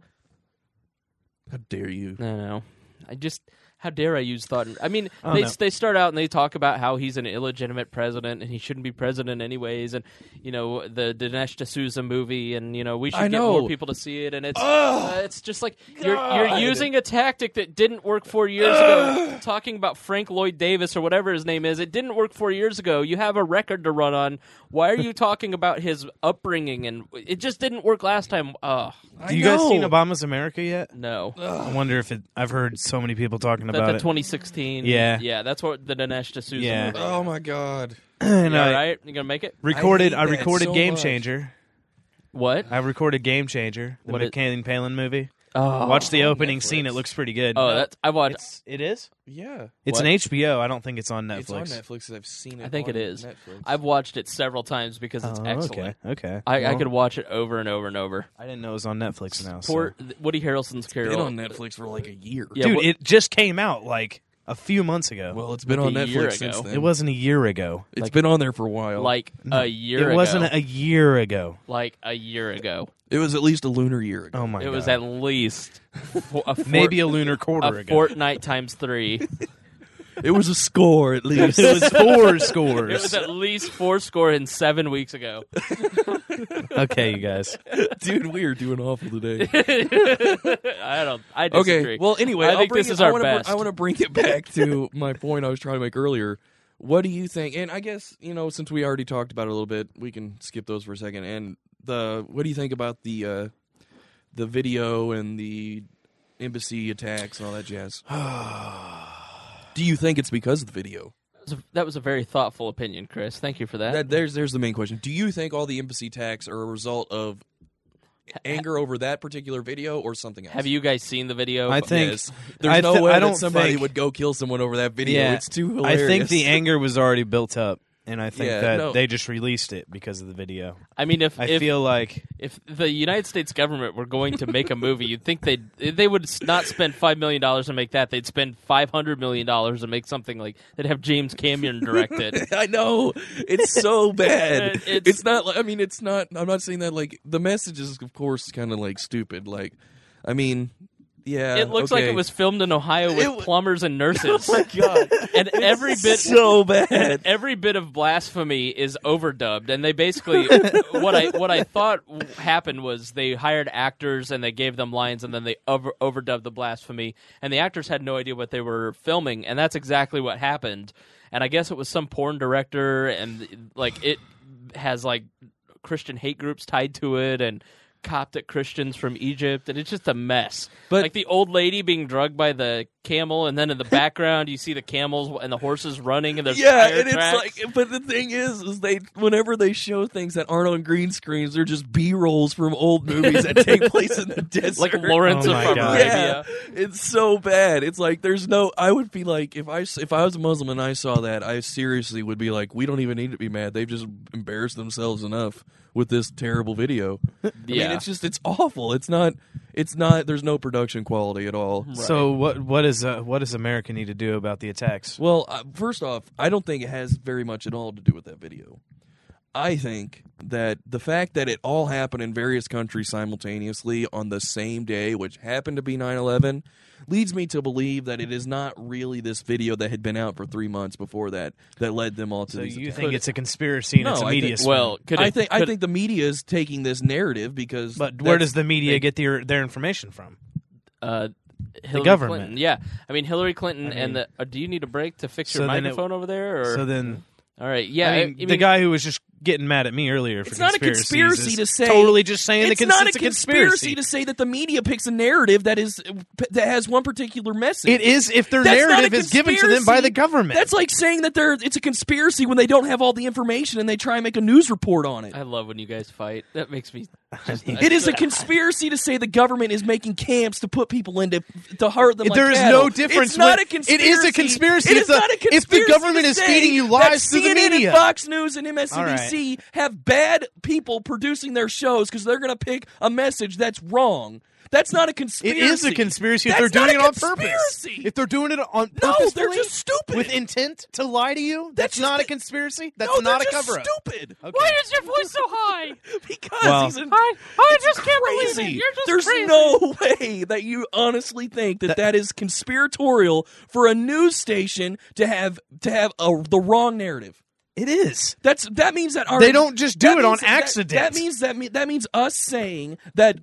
How dare you? I know. I just... How dare I use thought? I mean, Oh, they no. they start out and they talk about how he's an illegitimate president and he shouldn't be president anyways, and you know the Dinesh D'Souza movie, and you know we should I get know. more people to see it, and it's uh, it's just like you're you're using a tactic that didn't work four years ago. Talking about Frank Lloyd Davis or whatever his name is, it didn't work four years ago. You have a record to run on. Why are you talking about his upbringing? And it just didn't work last time. Ugh, Do you guys know. seen Obama's America yet? no. I wonder if it. I've heard so many people talking That about the it. twenty sixteen. Yeah. yeah, that's what the Dinesh D'Souza Yeah. movie. Oh my God! and You all I right? You gonna make it? recorded. I I, hate that recorded so Game much. Changer. What? I recorded Game Changer, the What it- McCain Palin movie. Oh, Watch the on opening Netflix. scene; it looks pretty good. Oh, that's I watched. it's it is. Yeah, It's What? an H B O. I don't think it's on Netflix. it's on Netflix. I've seen it. I think on it is. Netflix. I've watched it several times because it's Oh, excellent. okay. Okay. I, I Well, could watch it over and over and over. I didn't know it was on Netflix now. so- Poor Woody Harrelson's It's been Carol. on Netflix for like a year. Yeah, Dude, what- it just came out like a few months ago. Well, it's been Like on a year Netflix since ago. then. it wasn't a year ago. It's like- been on there for a while. like a year It ago. wasn't a year ago. like a year ago. it was at least a lunar year ago. Oh my It god. was at least fo- a fort- maybe a lunar quarter a ago. fortnight times three. It was a score at least. It was four It was scores. at least four score and seven weeks ago. Okay, you guys. Dude, we are doing awful today. I don't. I disagree. Okay, well, anyway, I I'll think bring this it- is I our wanna br- best. I want to bring it back to my point I was trying to make earlier. What do you think? And I guess, you know, since we already talked about it a little bit, we can skip those for a second. And the what do you think about the uh, the video and the embassy attacks and all that jazz? Do you think it's because of the video? That was a- that was a very thoughtful opinion, Chris. Thank you for that. That, there's there's the main question. Do you think all the embassy attacks are a result of anger over that particular video or something else? Have you guys seen the video? I think Yes. There's I no th- way I that don't somebody think- would go kill someone over that video. Yeah. It's too I hilarious. think the anger was already built up, and I think Yeah, that no. they just released it because of the video. I mean, if I if, feel like if the United States government were going to make a movie, you'd think they they would not spend five million dollars to make that. They'd spend five hundred million dollars to make something like they'd have James Cameron direct it. I know it's so bad. It- it's, it's- not. Like, I mean, it's not. I'm not saying that. Like the message is, of course, kind of like stupid. Like, I mean, yeah. It looks like okay. it was filmed in Ohio with It w- plumbers and nurses. Oh my god! And every bit so bad. every bit of blasphemy is overdubbed, and they basically what I what I thought happened was they hired actors and they gave them lines, and then they over, overdubbed the blasphemy, and the actors had no idea what they were filming, and that's exactly what happened. And I guess it was some porn director, and like it has like Christian hate groups tied to it, and Coptic Christians from Egypt, and it's just a mess. But- like the old lady being drugged by the camel, and then in the background you see the camels and the horses running, and there's Yeah, tire and it's tracks. like, but the thing is, is they whenever they show things that aren't on green screens, they're just B rolls from old movies that take place in the desert. like Lawrence Oh of my God. Arabia. Yeah, it's so bad. It's like there's no. I would be like, if I if I was a Muslim and I saw that, I seriously would be like, we don't even need to be mad. They've just embarrassed themselves enough with this terrible video. I Yeah. mean, Yeah. it's just it's awful. It's not. It's not. There's no production quality at all. So what what is uh, what does America need to do about the attacks? Well, uh, first off, I don't think it has very much at all to do with that video. I think that the fact that it all happened in various countries simultaneously on the same day, which happened to be nine eleven, leads me to believe that it is not really this video that had been out for three months before that that led them all to So these you attacks. think it's a conspiracy and No, it's a I media think- spin. Well, could it, I think I could- think the media is taking this narrative because. but where that's- does the media they- get their their information from? uh, Hillary government. Clinton. Yeah, I mean Hillary Clinton I mean- and the. Uh, do you need a break to fix So your then it- microphone over there? Or So then, all right, yeah. I I- mean, I the mean, guy who was just getting mad at me earlier for It's not a conspiracies conspiracy is to say totally just saying it's the not a it's conspiracy to say that the media picks a narrative that is that has one particular message. It is if their That's not a narrative is given to them by conspiracy. the government. That's like saying that they're it's a conspiracy when they don't have all the information and they try and make a news report on it. I love when you guys fight. That makes me. Just, It is a conspiracy to say the government is making camps to put people into to hurt them. Like There is cattle. no difference. It's not when- a conspiracy. It is a conspiracy. It if is the, not a conspiracy if the government to is say feeding you that lies through the C N N media. and Fox News and M S N B C All right. have bad people producing their shows because they're going to pick a message that's wrong. That's not a It conspiracy. is a conspiracy if That's they're doing it not a on purpose. conspiracy. If they're doing it on No, purposefully, they're just stupid. with intent to lie to you. That's That's, not just- a conspiracy. That's no, not they're a just cover up. stupid. Okay. Why is your voice so high? Because Well- he's an, I, I it's just can't crazy. believe it. You're just There's crazy. no way that you honestly think that, that is conspiratorial for a news station to have to have a, the wrong narrative. It is. That's that means that our, They don't just do that it on means that- accident. That, means that me- that means us saying that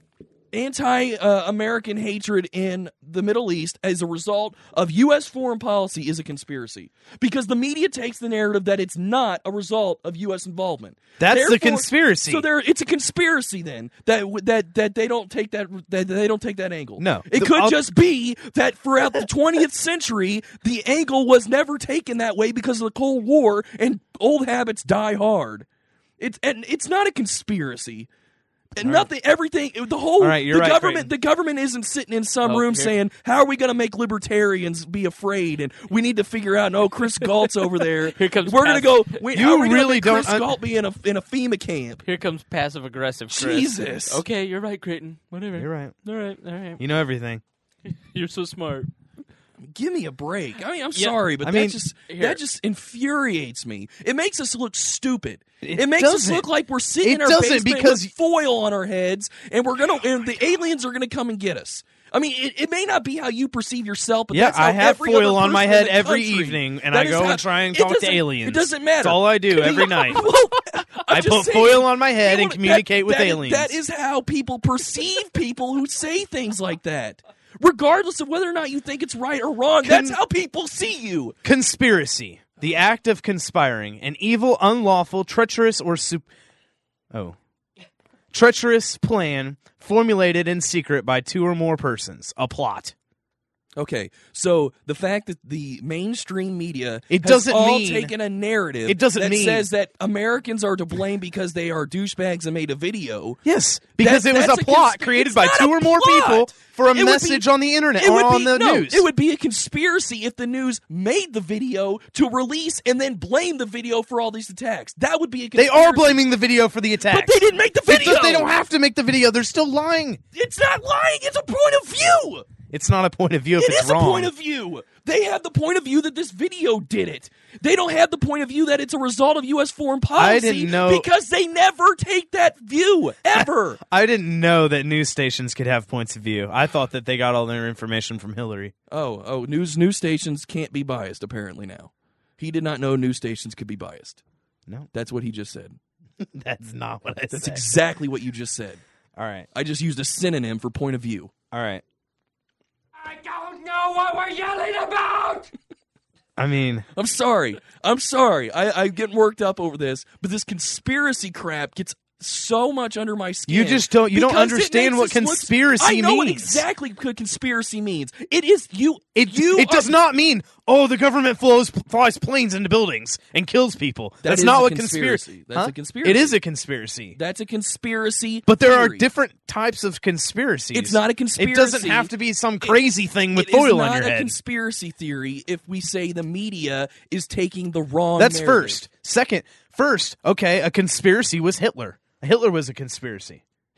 anti-American hatred in the Middle East as a result of U S foreign policy is a conspiracy because the media takes the narrative that it's not a result of U S involvement. That's the Therefore- conspiracy. So there, it's a conspiracy then that that that they don't take that that they don't take that angle. No. it The- could I'll- just be that throughout the twentieth century the angle was never taken that way because of the Cold War and old habits die hard. It's and it's not a conspiracy. And nothing, everything, the whole, All right, you're the right, government, Creighton. the government isn't sitting in some Oh, room here- saying, "How are we going to make libertarians be afraid?" And we need to figure out. No, Chris Galt's over there. Here comes We're going to Pat- go. We, You how are we gonna really make don't Chris un- Galt be in a in a FEMA camp? Here comes passive aggressive Chris. Jesus. Okay, you're right, Creighton. Whatever. You're right. All right. All right. You know everything. You're so smart. Give me a break. I mean, I'm Yeah, sorry, but I that mean, just here. that just infuriates me. It makes us look stupid. It It, makes us doesn't. look like we're sitting It in our doesn't basement because- with foil on our heads, and we're gonna and the aliens are gonna come and get us. I mean, it, it may not be how you perceive yourself, but Yeah, that's how I have every foil other on my person in head the every country- evening, and that I is go how- and try and it talk to doesn't- aliens. It doesn't matter. That's all I do every night. Well, I'm I just put saying, foil on my head you and know, communicate that- with that- aliens. That is how people perceive people who say things like that. Regardless of whether or not you think it's right or wrong, Con- that's how people see you. Conspiracy. The act of conspiring. An evil, unlawful, treacherous, or sup- oh. treacherous plan formulated in secret by two or more persons. A plot. Okay, so the fact that the mainstream media It has doesn't all mean- taken a narrative It doesn't that mean- says that Americans are to blame because they are douchebags and made a video. Yes, because That- it was that's a a plot consp- created it's by not two a or more plot. people for a It would be- message on the internet It or would on be, the no, news. it would be a conspiracy if the news made the video to release and then blame the video for all these attacks. That would be a They conspiracy. are blaming the video for the attack. But they didn't make the They, video. they don't have to make the video. They're still lying. It's not lying. It's a point of view. It's not a point of view if It it's is wrong. a point of view. They have the point of view that this video did it. They don't have the point of view that it's a result of U S foreign policy didn't know- because they never take that view, ever. I didn't know that news stations could have points of view. I thought that they got all their information from Hillary. oh, oh, news news stations can't be biased, apparently now. He did not know news stations could be biased. No, That's what he just said. that's not what I That's said. exactly what you just said. all right, I just used a synonym for point of view. all right. I don't know what we're yelling about! I mean, I'm sorry. I'm sorry. I, I'm getting worked up over this, but this conspiracy crap gets so much under my skin. You just don't- you don't because it understand makes what us look- conspiracy I know what means. exactly what conspiracy means. It is you. it you it does are- not mean oh the government flows flies planes into buildings and kills people. That That's is not a what conspiracy. conspiracy. That's Huh? a conspiracy. It is a conspiracy. That's a conspiracy. But there are theory. different types of conspiracies. It's not a conspiracy. It doesn't have to be some crazy thing with It is foil not on your a head. conspiracy theory if we say the media is taking the wrong. That's narrative. first. Second, first, okay, a conspiracy was Hitler. Hitler was a conspiracy.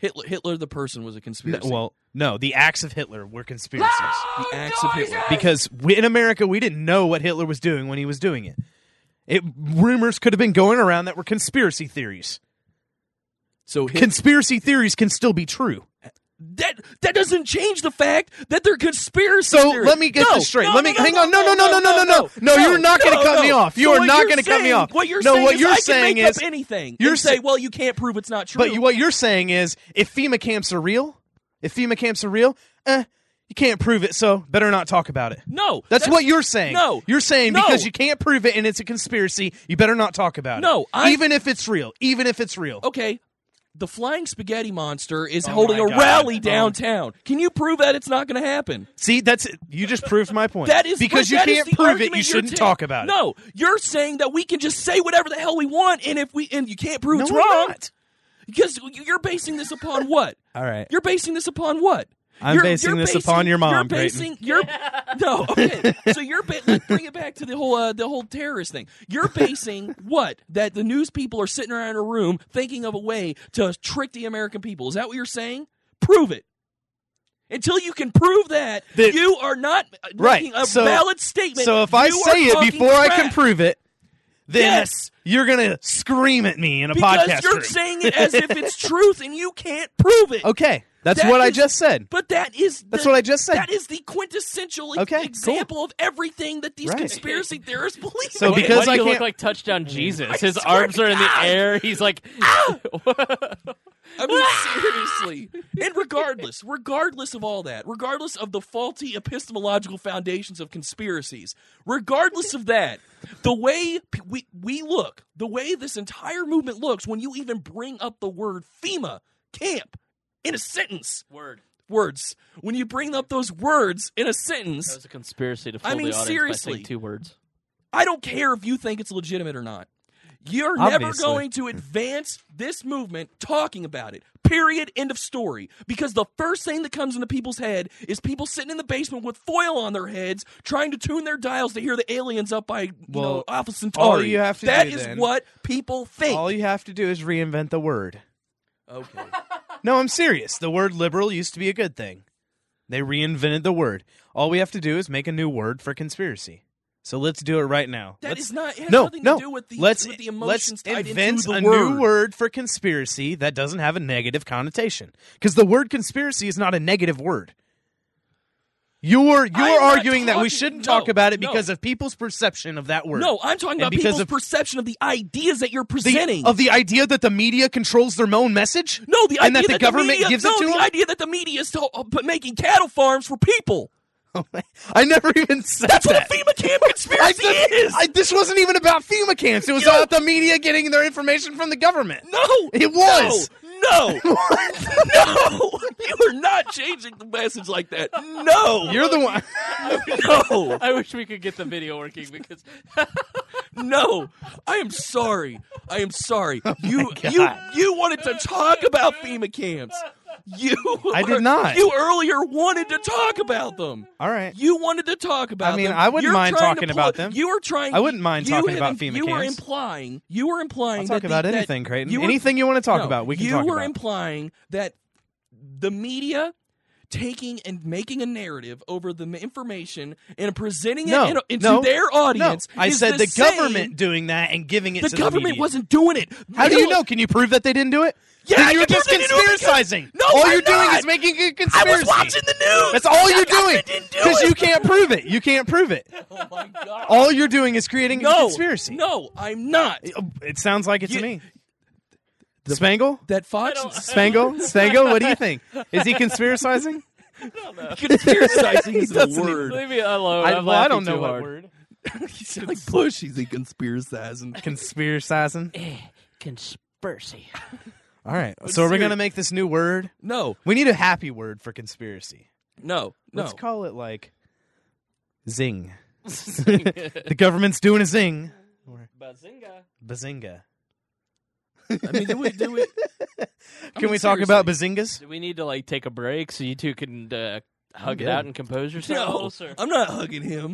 Hitler, Hitler the person was a No, conspiracy. well, no, the acts of Hitler were conspiracies. the acts of Hitler. Because we, in America, we didn't know what Hitler was doing when he was doing it. It rumors could have been going around that were conspiracy theories. So Hit- Conspiracy theories can still be true. that that doesn't change the fact that they're conspiracy So theories. let me get No, this straight. no, let me no, hang no, on. No, no, no, no, no, no, no. No, you're not going to no, cut me no. off. You So are what not you're going to cut me saying- off. What you're no, saying what is you're I can saying make is up anything. you're and say, say- well, you can't prove it's not true. But you, what you're saying is, if FEMA camps are real, if FEMA camps are real, eh, you can't prove it, so better not talk about it. no, That's, what you're saying. No, You're saying no. because you can't prove it and it's a conspiracy, you better not talk about No, it. I- Even if it's real. Even if it's real. Okay, the flying spaghetti monster is Oh holding my a God. rally Oh. downtown. Can you prove that it's not going to happen? See, that's you just proved my point. That is because but you that is can't the prove it, argument you you're shouldn't ta- talk about it. No, you're saying that we can just say whatever the hell we want, and if we and you can't prove No, it's we're wrong not. because you're basing this upon what? All right. You're basing this upon what? I'm You're- basing you're this upon your mom, You're Creighton. basing. You're no. Okay. So you're ba- let's bring it back to the whole uh, the whole terrorist thing. You're basing what that the news people are sitting around a room thinking of a way to trick the American people. Is that what you're saying? Prove it. Until you can prove that, The- you are not Right. making a So- valid statement. So if I You are say it talking before I crap. can prove it, then Yes. you're going to scream at me in a because podcast you're room. saying it as if it's truth and you can't prove it. Okay. That's That what I is- just said. But that is That's the- what I just said. That is the quintessential Okay, cool. example of everything that these Right. conspiracy theorists believe. So in. because Why I do you look can't- like touchdown Jesus? I His swear arms to are in the God. air. He's like, I mean, seriously. And regardless, regardless of all that, regardless of the faulty epistemological foundations of conspiracies, regardless of that, the way p- we we look, the way this entire movement looks when you even bring up the word FEMA camp in a sentence. word. Words. When you bring up those words in a That sentence, was a conspiracy to fool I mean, the audience by seriously. saying two words. I don't care if you think it's legitimate or not. You're never Obviously. going to advance this movement talking about it. Period. End of story. Because the first thing that comes into people's head is people sitting in the basement with foil on their heads trying to tune their dials to hear the aliens up by, you Well, know, Alpha Centauri. all you have to That do is then- what people think. All you have to do is reinvent the word. Okay. No, I'm serious. The word liberal used to be a good thing. They reinvented the word. All we have to do is make a new word for conspiracy. So let's do it right now. That let's, is not, it has no, nothing no. to do with the, let's with the let's emotions tied invent into the a word. new word for conspiracy that doesn't have a negative connotation. Because the word conspiracy is not a negative word. You're I'm you're not arguing that we talking- shouldn't no, talk about it no. because of people's perception of that word. No, I'm talking And about because people's of- perception of the ideas that you're The- presenting. of the idea that the media controls their own message. No, the and idea that the government media, gives no, it to the them. idea that the media is to, uh, but making cattle farms for people. I never even said That's that. what a FEMA camp I, conspiracy is. I, this wasn't even about FEMA camps. It was You know- about the media getting their information from the government. no, It was. No, no, no. You are not changing the message like that. No, You're the one. no, I wish we could get the video working because no. I am sorry. I am sorry. Oh you, you, you wanted to talk about FEMA camps. You, I did not. You earlier wanted to talk about them. All right. You wanted to talk about I mean, them. I wouldn't You're mind trying to talking pull- about them. You were trying. I wouldn't mind you talking had- about FEMA You were camps. implying. You were implying. I'll talk that about the, that anything, Creighton. you were- Anything you want to talk no, about, we can you talk were about. implying that the media taking and making a narrative over the information and presenting it no, in, into no, their audience. No. I is said the the same- government doing that and giving it The to government the media. wasn't doing it. How do you Real- know? Can you prove that they didn't do it? Yeah, then I you're can just prove they didn't do it because- conspiracizing. No, all I'm you're doing not. is making a I conspiracy. was watching the news. That's all you're The government doing. didn't do Because it. you can't prove it. You can't prove it. Oh my god. All you're doing is creating a no, conspiracy. No, I'm not. It sounds like it You- to me. Spangle? That Fox Spangle? Spangle? What do you think? Is he conspiracizing? conspiracizing is He the doesn't word. leave me alone. I, I'm well, I laughing don't know too what hard. word. He said like Bush. He's a conspiracizing. Conspiracizing? Conspiracy. All right. So are we serious. going to make this new word? No, We need a happy word for conspiracy. no, no. Let's call it like zing. The government's doing a zing. Or Bazinga. bazinga. I mean, do we? Do we? I Can mean, we talk seriously. about bazingas? Do we need to like take a break so you two can uh, hug it good. out and compose No, yourselves? or- I'm not hugging him.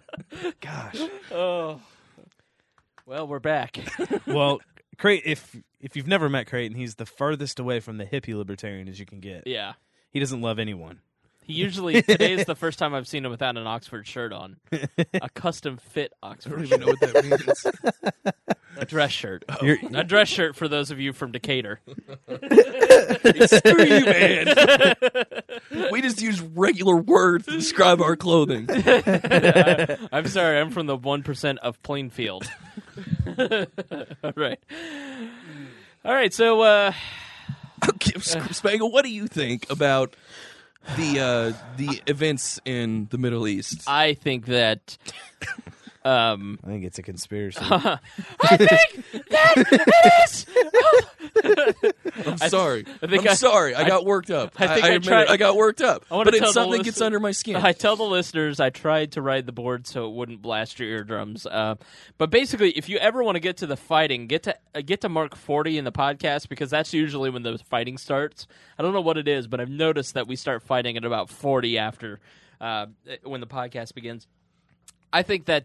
Gosh. Oh. Well, we're back. Well, Creighton, if if you've never met Creighton, he's the furthest away from the hippie libertarian as you can get. Yeah. He doesn't love anyone. He usually, today is the first time I've seen him without an Oxford shirt on. A custom fit I Oxford don't shirt. even know what that means. A dress shirt. You're- A dress shirt for those of you from Decatur. Screw you, man. We just use regular words to describe our clothing. I'm sorry, I'm from the one percent of Plainfield. All right. All right, so... Uh, Okay, Spangle, what do you think about the uh, the events in the Middle East? I think that... Um, I think it's a conspiracy. I think that it is... I'm sorry. I think I'm I- sorry. I, I- got worked up. I think I, I admit tried- it. I got worked up. I wanna But tell it's the something that gets listeners- under my skin. I tell the listeners I tried to ride the board so it wouldn't blast your eardrums. Uh, but basically, if you ever want to get to the fighting, get to uh, get to Mark forty in the podcast because that's usually when the fighting starts. I don't know what it is, but I've noticed that we start fighting at about forty after uh, when the podcast begins. I think that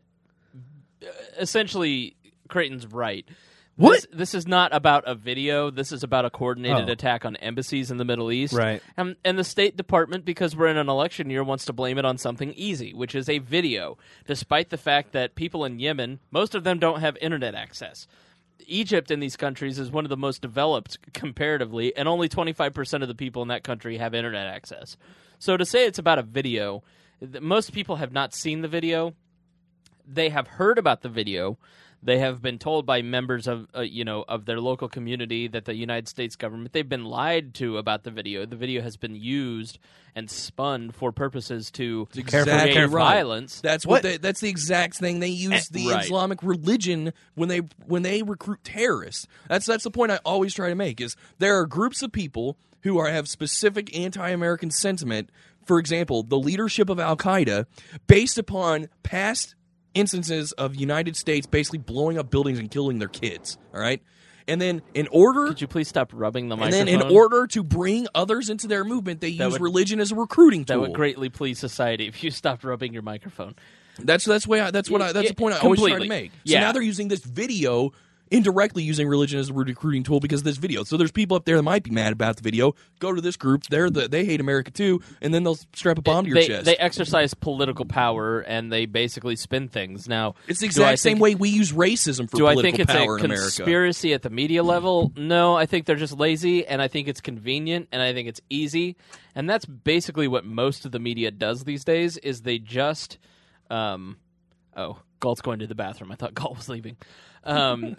uh, essentially Creighton's right. What? This, this is not about a video. This is about a coordinated Oh. attack on embassies in the Middle East. Right. Um, and the State Department, because we're in an election year, wants to blame it on something easy, which is a video, despite the fact that people in Yemen, most of them don't have internet access. Egypt in these countries is one of the most developed comparatively, and only twenty-five percent of the people in that country have internet access. So to say it's about a video, th- most people have not seen the video. They have heard about the video. They have been told by members of, uh, you know, of their local community that the United States government, they've been lied to about the video. The video has been used and spun for purposes to exactly create right. violence. That's What? what. They, that's the exact thing they use the Right. Islamic religion when they when they recruit terrorists. That's that's the point I always try to make. Is there are groups of people who are have specific anti-American sentiment. For example, the leadership of Al Qaeda, based upon past instances of United States basically blowing up buildings and killing their kids. All right, and then in order. Could you please stop rubbing the And microphone? then, in order to bring others into their movement, they That use would- religion as a recruiting that tool. would greatly please society if you stopped rubbing your microphone. That's that's way I, that's what I, that's Yeah, the point I always try to completely. make. So Yeah. now they're using this video indirectly using religion as a recruiting tool because of this video. So there's people up there that might be mad about the video. Go to this group. They're the, they hate America too, and then they'll strap a bomb to your they, chest. they exercise political power and they basically spin things. Now, it's the do I exact same think- way we use racism for Do I political think it's power a in America. conspiracy at the media level? No, I think they're just lazy, and I think it's convenient, and I think it's easy, and that's basically what most of the media does these days. Is they just, um, oh, Galt's going to the bathroom. I thought Galt was leaving. Um,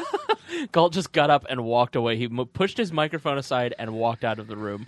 Galt just got up and walked away. He mo- pushed his microphone aside and walked out of the room.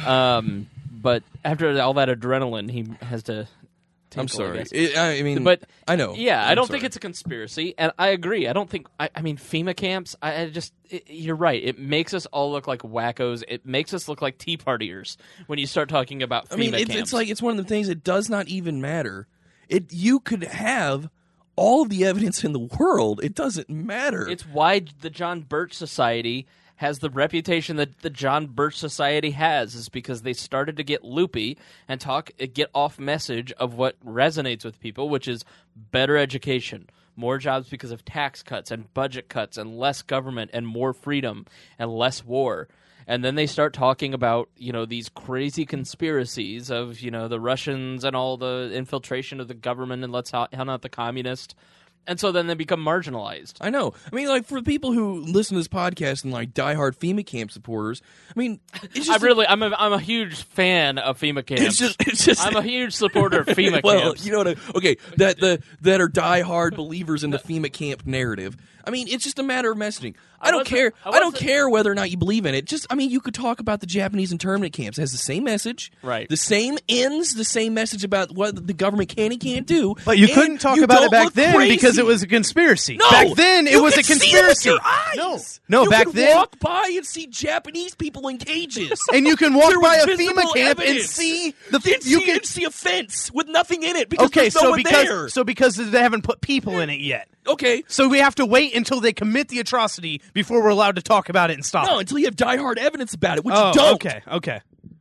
Um, but after all that adrenaline, he has to. I'm tinkle, I sorry. guess. It- I mean, But I know. Yeah, I I'm don't sorry. think it's a conspiracy, and I agree. I don't think. I, I mean, FEMA camps. I, I just. It, you're right. It makes us all look like wackos. It makes us look like Tea Partiers when you start talking about FEMA I mean, it's, camps. it's like it's one of the things that does not even matter. It you could have all of the evidence in the world. It doesn't matter. It's why the John Birch Society has the reputation that the John Birch Society has, is because they started to get loopy and talk, get off message of what resonates with people, which is better education, more jobs because of tax cuts and budget cuts and less government and more freedom and less war. And then they start talking about, you know, these crazy conspiracies of, you know, the Russians and all the infiltration of the government and let's hunt out the communists. And so then they become marginalized. I know. I mean, like, for the people who listen to this podcast and, like, diehard FEMA camp supporters, I mean, it's I just... really, I'm a, I'm a huge fan of FEMA camps. It's just... It's just I'm a huge supporter of FEMA well, camps. you know what I... Okay, that, the, that are diehard believers in the FEMA camp narrative. I mean, it's just a matter of messaging. I, I don't wasn't- care. I I, don't wasn't- care whether or not you believe in it. Just, I mean, you could talk about the Japanese internment camps. It has the same message. Right. The same ends, the same message about what the government can and can't do. But you and couldn't talk you about don't it back look then crazy. because it was a conspiracy. No, back then it you was a could see it with conspiracy. your eyes. No, no, you back could then. walk by and see Japanese people in cages. And you can walk There by was a visible FEMA camp and evidence. see the Then you see, can and see a fence with nothing in it because Okay, there's no so one because there. so because they haven't put people in it yet. Okay. So we have to wait until they commit the atrocity before we're allowed to talk about it and stop. No, it. until you have diehard evidence about it, which Oh, you don't. okay, okay.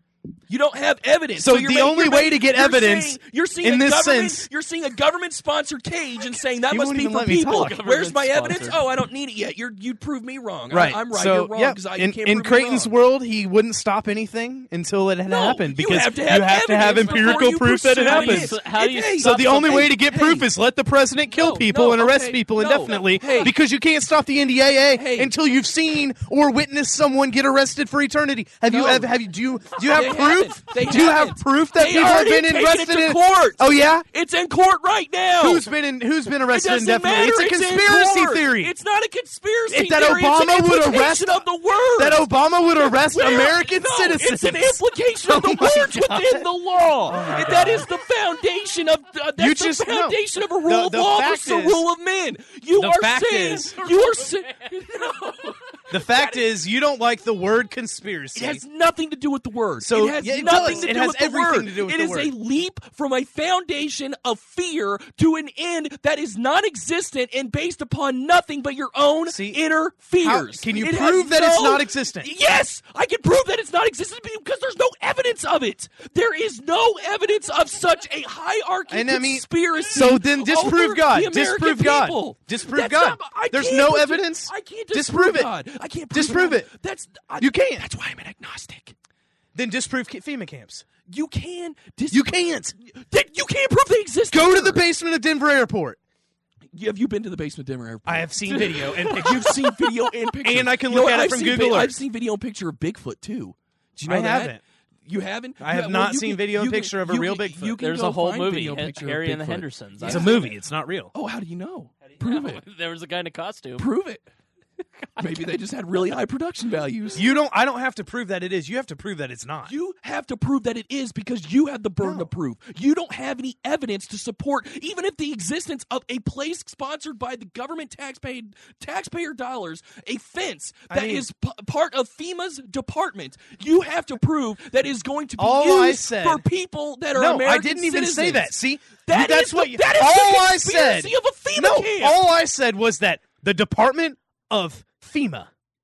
You don't have evidence. So you're the ma- only you're way ma- to get you're evidence saying, you're seeing in a this government, sense- you're seeing a government-sponsored cage and saying that He must won't be even for let me people. talk. Where's my evidence? Government-sponsored. Oh, I don't need it yet. You're you'd prove me wrong. Right. I, I'm right. So, you're wrong yeah, because I in, can't in prove me Creighton's wrong. world, he wouldn't stop anything until it had No, happened you because have to have you have to have evidence before empirical you proof that it pursue happened. it. How do you Hey, So stop the only something? way to get Hey. proof is let the president kill No, people no, and arrest okay, people no, indefinitely hey. because you can't stop the N D A A Hey. until you've seen or witnessed someone get arrested for eternity. Have you No. have, have you do you do you have They proof? haven't. They do you have haven't. proof that They people have already been taken arrested it to in court. Oh yeah? It's in court right now. Who's been in who's been It arrested doesn't indefinitely? matter. It's a in conspiracy court. theory. It's not a conspiracy If that theory. Obama it's an would implication arrest- of the word. that Obama would arrest Where- American no, citizens. It's an implication of the Oh my words God. within the law. Oh my And that God. is the foundation of uh, that's You the just- no. foundation of a The- rule the of law fact versus a is- rule of men. You the are fact saying is- you are saying no. The fact is, you don't like the word conspiracy. It has nothing to do with the word. So, it has yeah, it nothing does. to It do has with the everything word. to do with It the is word. a leap from a foundation of fear to an end that is non-existent and based upon nothing but your own See, inner How- fears. can you It has prove that it's no- not existent? Yes, I can prove that it's not existent because there's no evidence of it. There is no evidence of such a hierarchy And I mean, conspiracy. so then disprove over God. the American Disprove God. people. Disprove That's God. not- I There's can't no dis- evidence. I can't Disprove disprove it. God. I can't prove Disprove it. That's I, You can't. That's why I'm an agnostic. Then disprove ca- FEMA camps. You can. Dis- You can't. That you can't prove they exist. Go to either. the basement of Denver Airport. Have you been to the basement of Denver Airport? I have seen video and pictures. You've seen video and picture, And I can You know look what? at it I've from seen Google vi- Earth. I've seen video and picture of Bigfoot too. Did you know I that? haven't. You haven't? I have Yeah, not you seen can- video and you can- picture of a you real can- Bigfoot. You can There's go a whole find movie, video Ha- picture of Harry and the Bigfoot. Hendersons. It's I a saw movie. It's not real. Oh, how do you know? Prove it. There was a guy in a costume. Prove it. Maybe they just had really high production values. You don't. I don't have to prove that it is. You have to prove that it's not. You have to prove that it is because you have the burden No. of proof. You don't have any evidence to support, even if the existence of a place sponsored by the government taxpayer taxpayer dollars, a fence that I mean- is p- part of FEMA's department. You have to prove that is going to be All I used said- for people that are no, American I didn't even citizens. say that. See, That that's is what. the, you, that is all the I said. conspiracy of a FEMA No, camp. all I said was that the Department of FEMA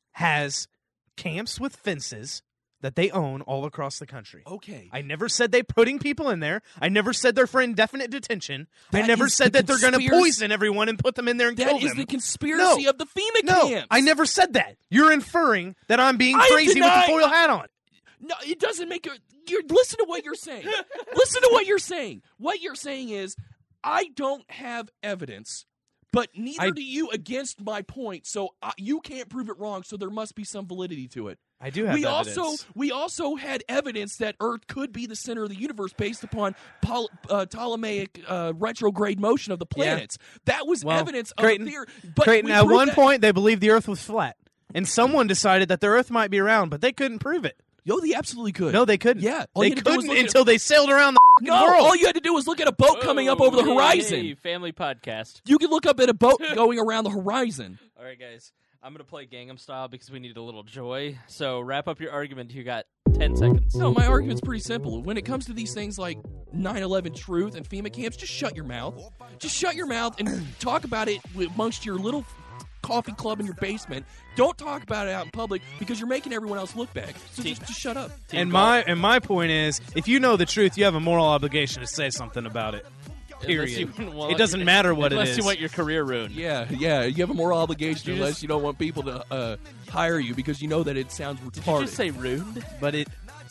has camps with fences that they own all across the country. Okay. I never said they putting people in there. I never said they're for indefinite detention. I That never is said the that they're going to conspiracy- poison everyone and put them in there and That kill is them. the conspiracy No. of the FEMA no, camps. I never said that. You're inferring that I'm being I crazy with deny- the foil hat on. No, it doesn't make it. You're listen to what you're saying. Listen to what you're saying. What you're saying is, I don't have evidence, but neither I- do you against my point. So uh, you can't prove it wrong. So there must be some validity to it. I do have we evidence. also we also had evidence that Earth could be the center of the universe based upon Pol- uh, Ptolemaic uh, retrograde motion of the planets. That was Well, evidence Creighton- of the theory. But Creighton, we at proved one that- point, they believed the Earth was flat. And someone decided that the Earth might be round, but they couldn't prove it. yo, they absolutely could. No, they couldn't. Yeah, all they you had to do was couldn't look at- until they sailed around the fucking No, world. all you had to do was look at a boat coming up over the Whoa, horizon. hey, family podcast. You can look up at a boat going around the horizon. All right, guys. I'm going to play Gangnam Style because we need a little joy. So wrap up your argument. You got ten seconds. No, my argument's pretty simple. When it comes to these things like nine eleven Truth and FEMA camps, just shut your mouth. Just shut your mouth and talk about it amongst your little coffee club in your basement. Don't talk about it out in public because you're making everyone else look bad. So just, just shut up. Team And golf. my and my point is, if you know the truth, you have a moral obligation to say something about it. Unless Period. you want- It doesn't matter what it unless is. you want your career ruined. Yeah, yeah. You have a moral obligation You unless just- you don't want people to uh, hire you because you know that it sounds retarded. Did you just say ruined? But it.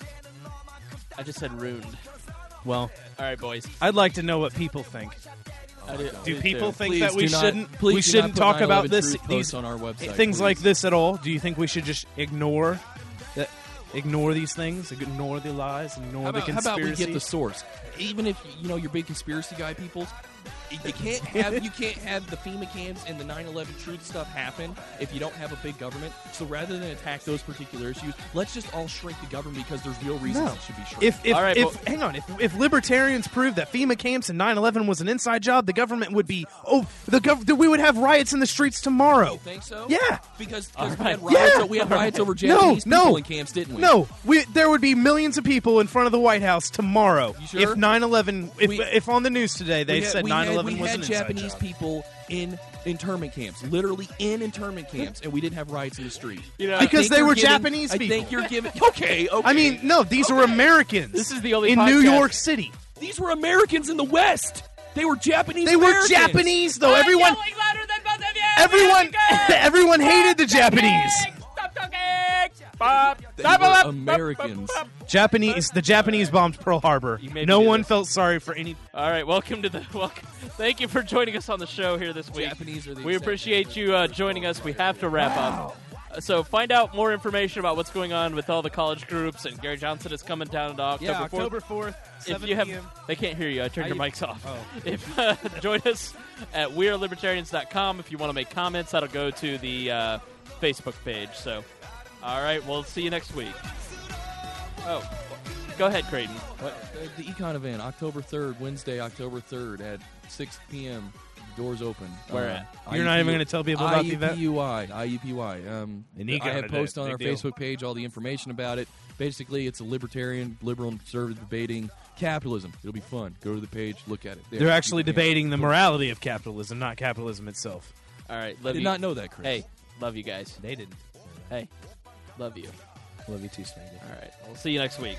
I just said ruined. Well, All right, boys. I'd like to know what people think. I do, Do me people too. think Please that we do not- shouldn't please we do shouldn't not put talk nine about eleven this truth these posts on our website, things please. like this at all? Do you think we should just ignore that? Ignore these things. Ignore the lies. Ignore How about, the how about conspiracy. we get the source? Even if you know you're big conspiracy guy, peoples, you can't have you can't have the FEMA camps and the nine eleven truth stuff happen if you don't have a big government. So rather than attack those particular issues, let's just all shrink the government because there's real reasons No. it should be shrunk. If if, All right, if but- hang on, if if libertarians proved that FEMA camps and nine eleven was an inside job, the government would be oh the gov- we would have riots in the streets tomorrow. you think so? Yeah. because, All because we right. had riots, Yeah. we had riots over No, Japanese no. people in camps, didn't we? No, we, there would be millions of people in front of the White House tomorrow You sure? if nine eleven if We- if on the news today they we had, said we nine had, eleven we was had an inside Japanese job. people in internment camps, literally in internment camps, and we didn't have riots in the street. You know, I Because think they you're were giving- Japanese I people. think you're giving. Okay, okay. I mean, no, these were Americans. This is the only in podcast- New York City. these were Americans in the West. They were Japanese. They were Americans. Japanese, though. Everyone, Yelling louder than both of you! everyone, everyone hated the Japanese. Stop talking! Bob, They stop were up, Americans. up, up, up. Japanese, the Japanese bombed Pearl Harbor. You made me No do one this. felt sorry for any. All right, welcome to the welcome. Thank you for joining us on the show here this week. Japanese are the we exception. appreciate you uh, joining us. We have to wrap up. Uh, So find out more information about what's going on with all the college groups, and Gary Johnson is coming down to October Yeah, fourth. October fourth. If you have, they can't hear you. I turned your mics off. If uh, join us at we are libertarians dot com. If you want to make comments, that'll go to the uh, Facebook page. So, all right, we'll see you next week. Oh, go ahead, Creighton. What, uh, the Econ event, October third, Wednesday, October third at six p.m. Doors open. Where Uh, at? You're not even going to tell people about the event? I U P U I. I U P U I. Um, An I Econ have event. posted on Big our deal. Facebook page all the information about it. Basically, it's a libertarian, liberal, and conservative debating capitalism. It'll be fun. Go to the page, look at it. There. They're actually You can- debating the morality of capitalism, not capitalism itself. All right, I love did you. not know that, Chris. Hey, love you guys. They didn't. Hey, love you. Love you too, Spanky. All right, we'll see you next week.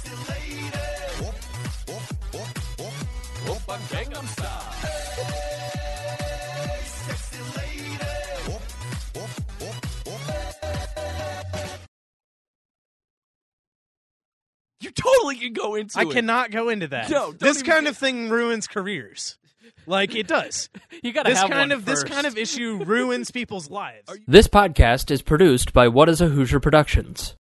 You totally can go into I it. cannot go into that. No, don't this even kind get- of thing ruins careers. Like it does. You gotta This have kind one of this first. kind of issue ruins people's lives. This podcast is produced by What is a Hoosier Productions.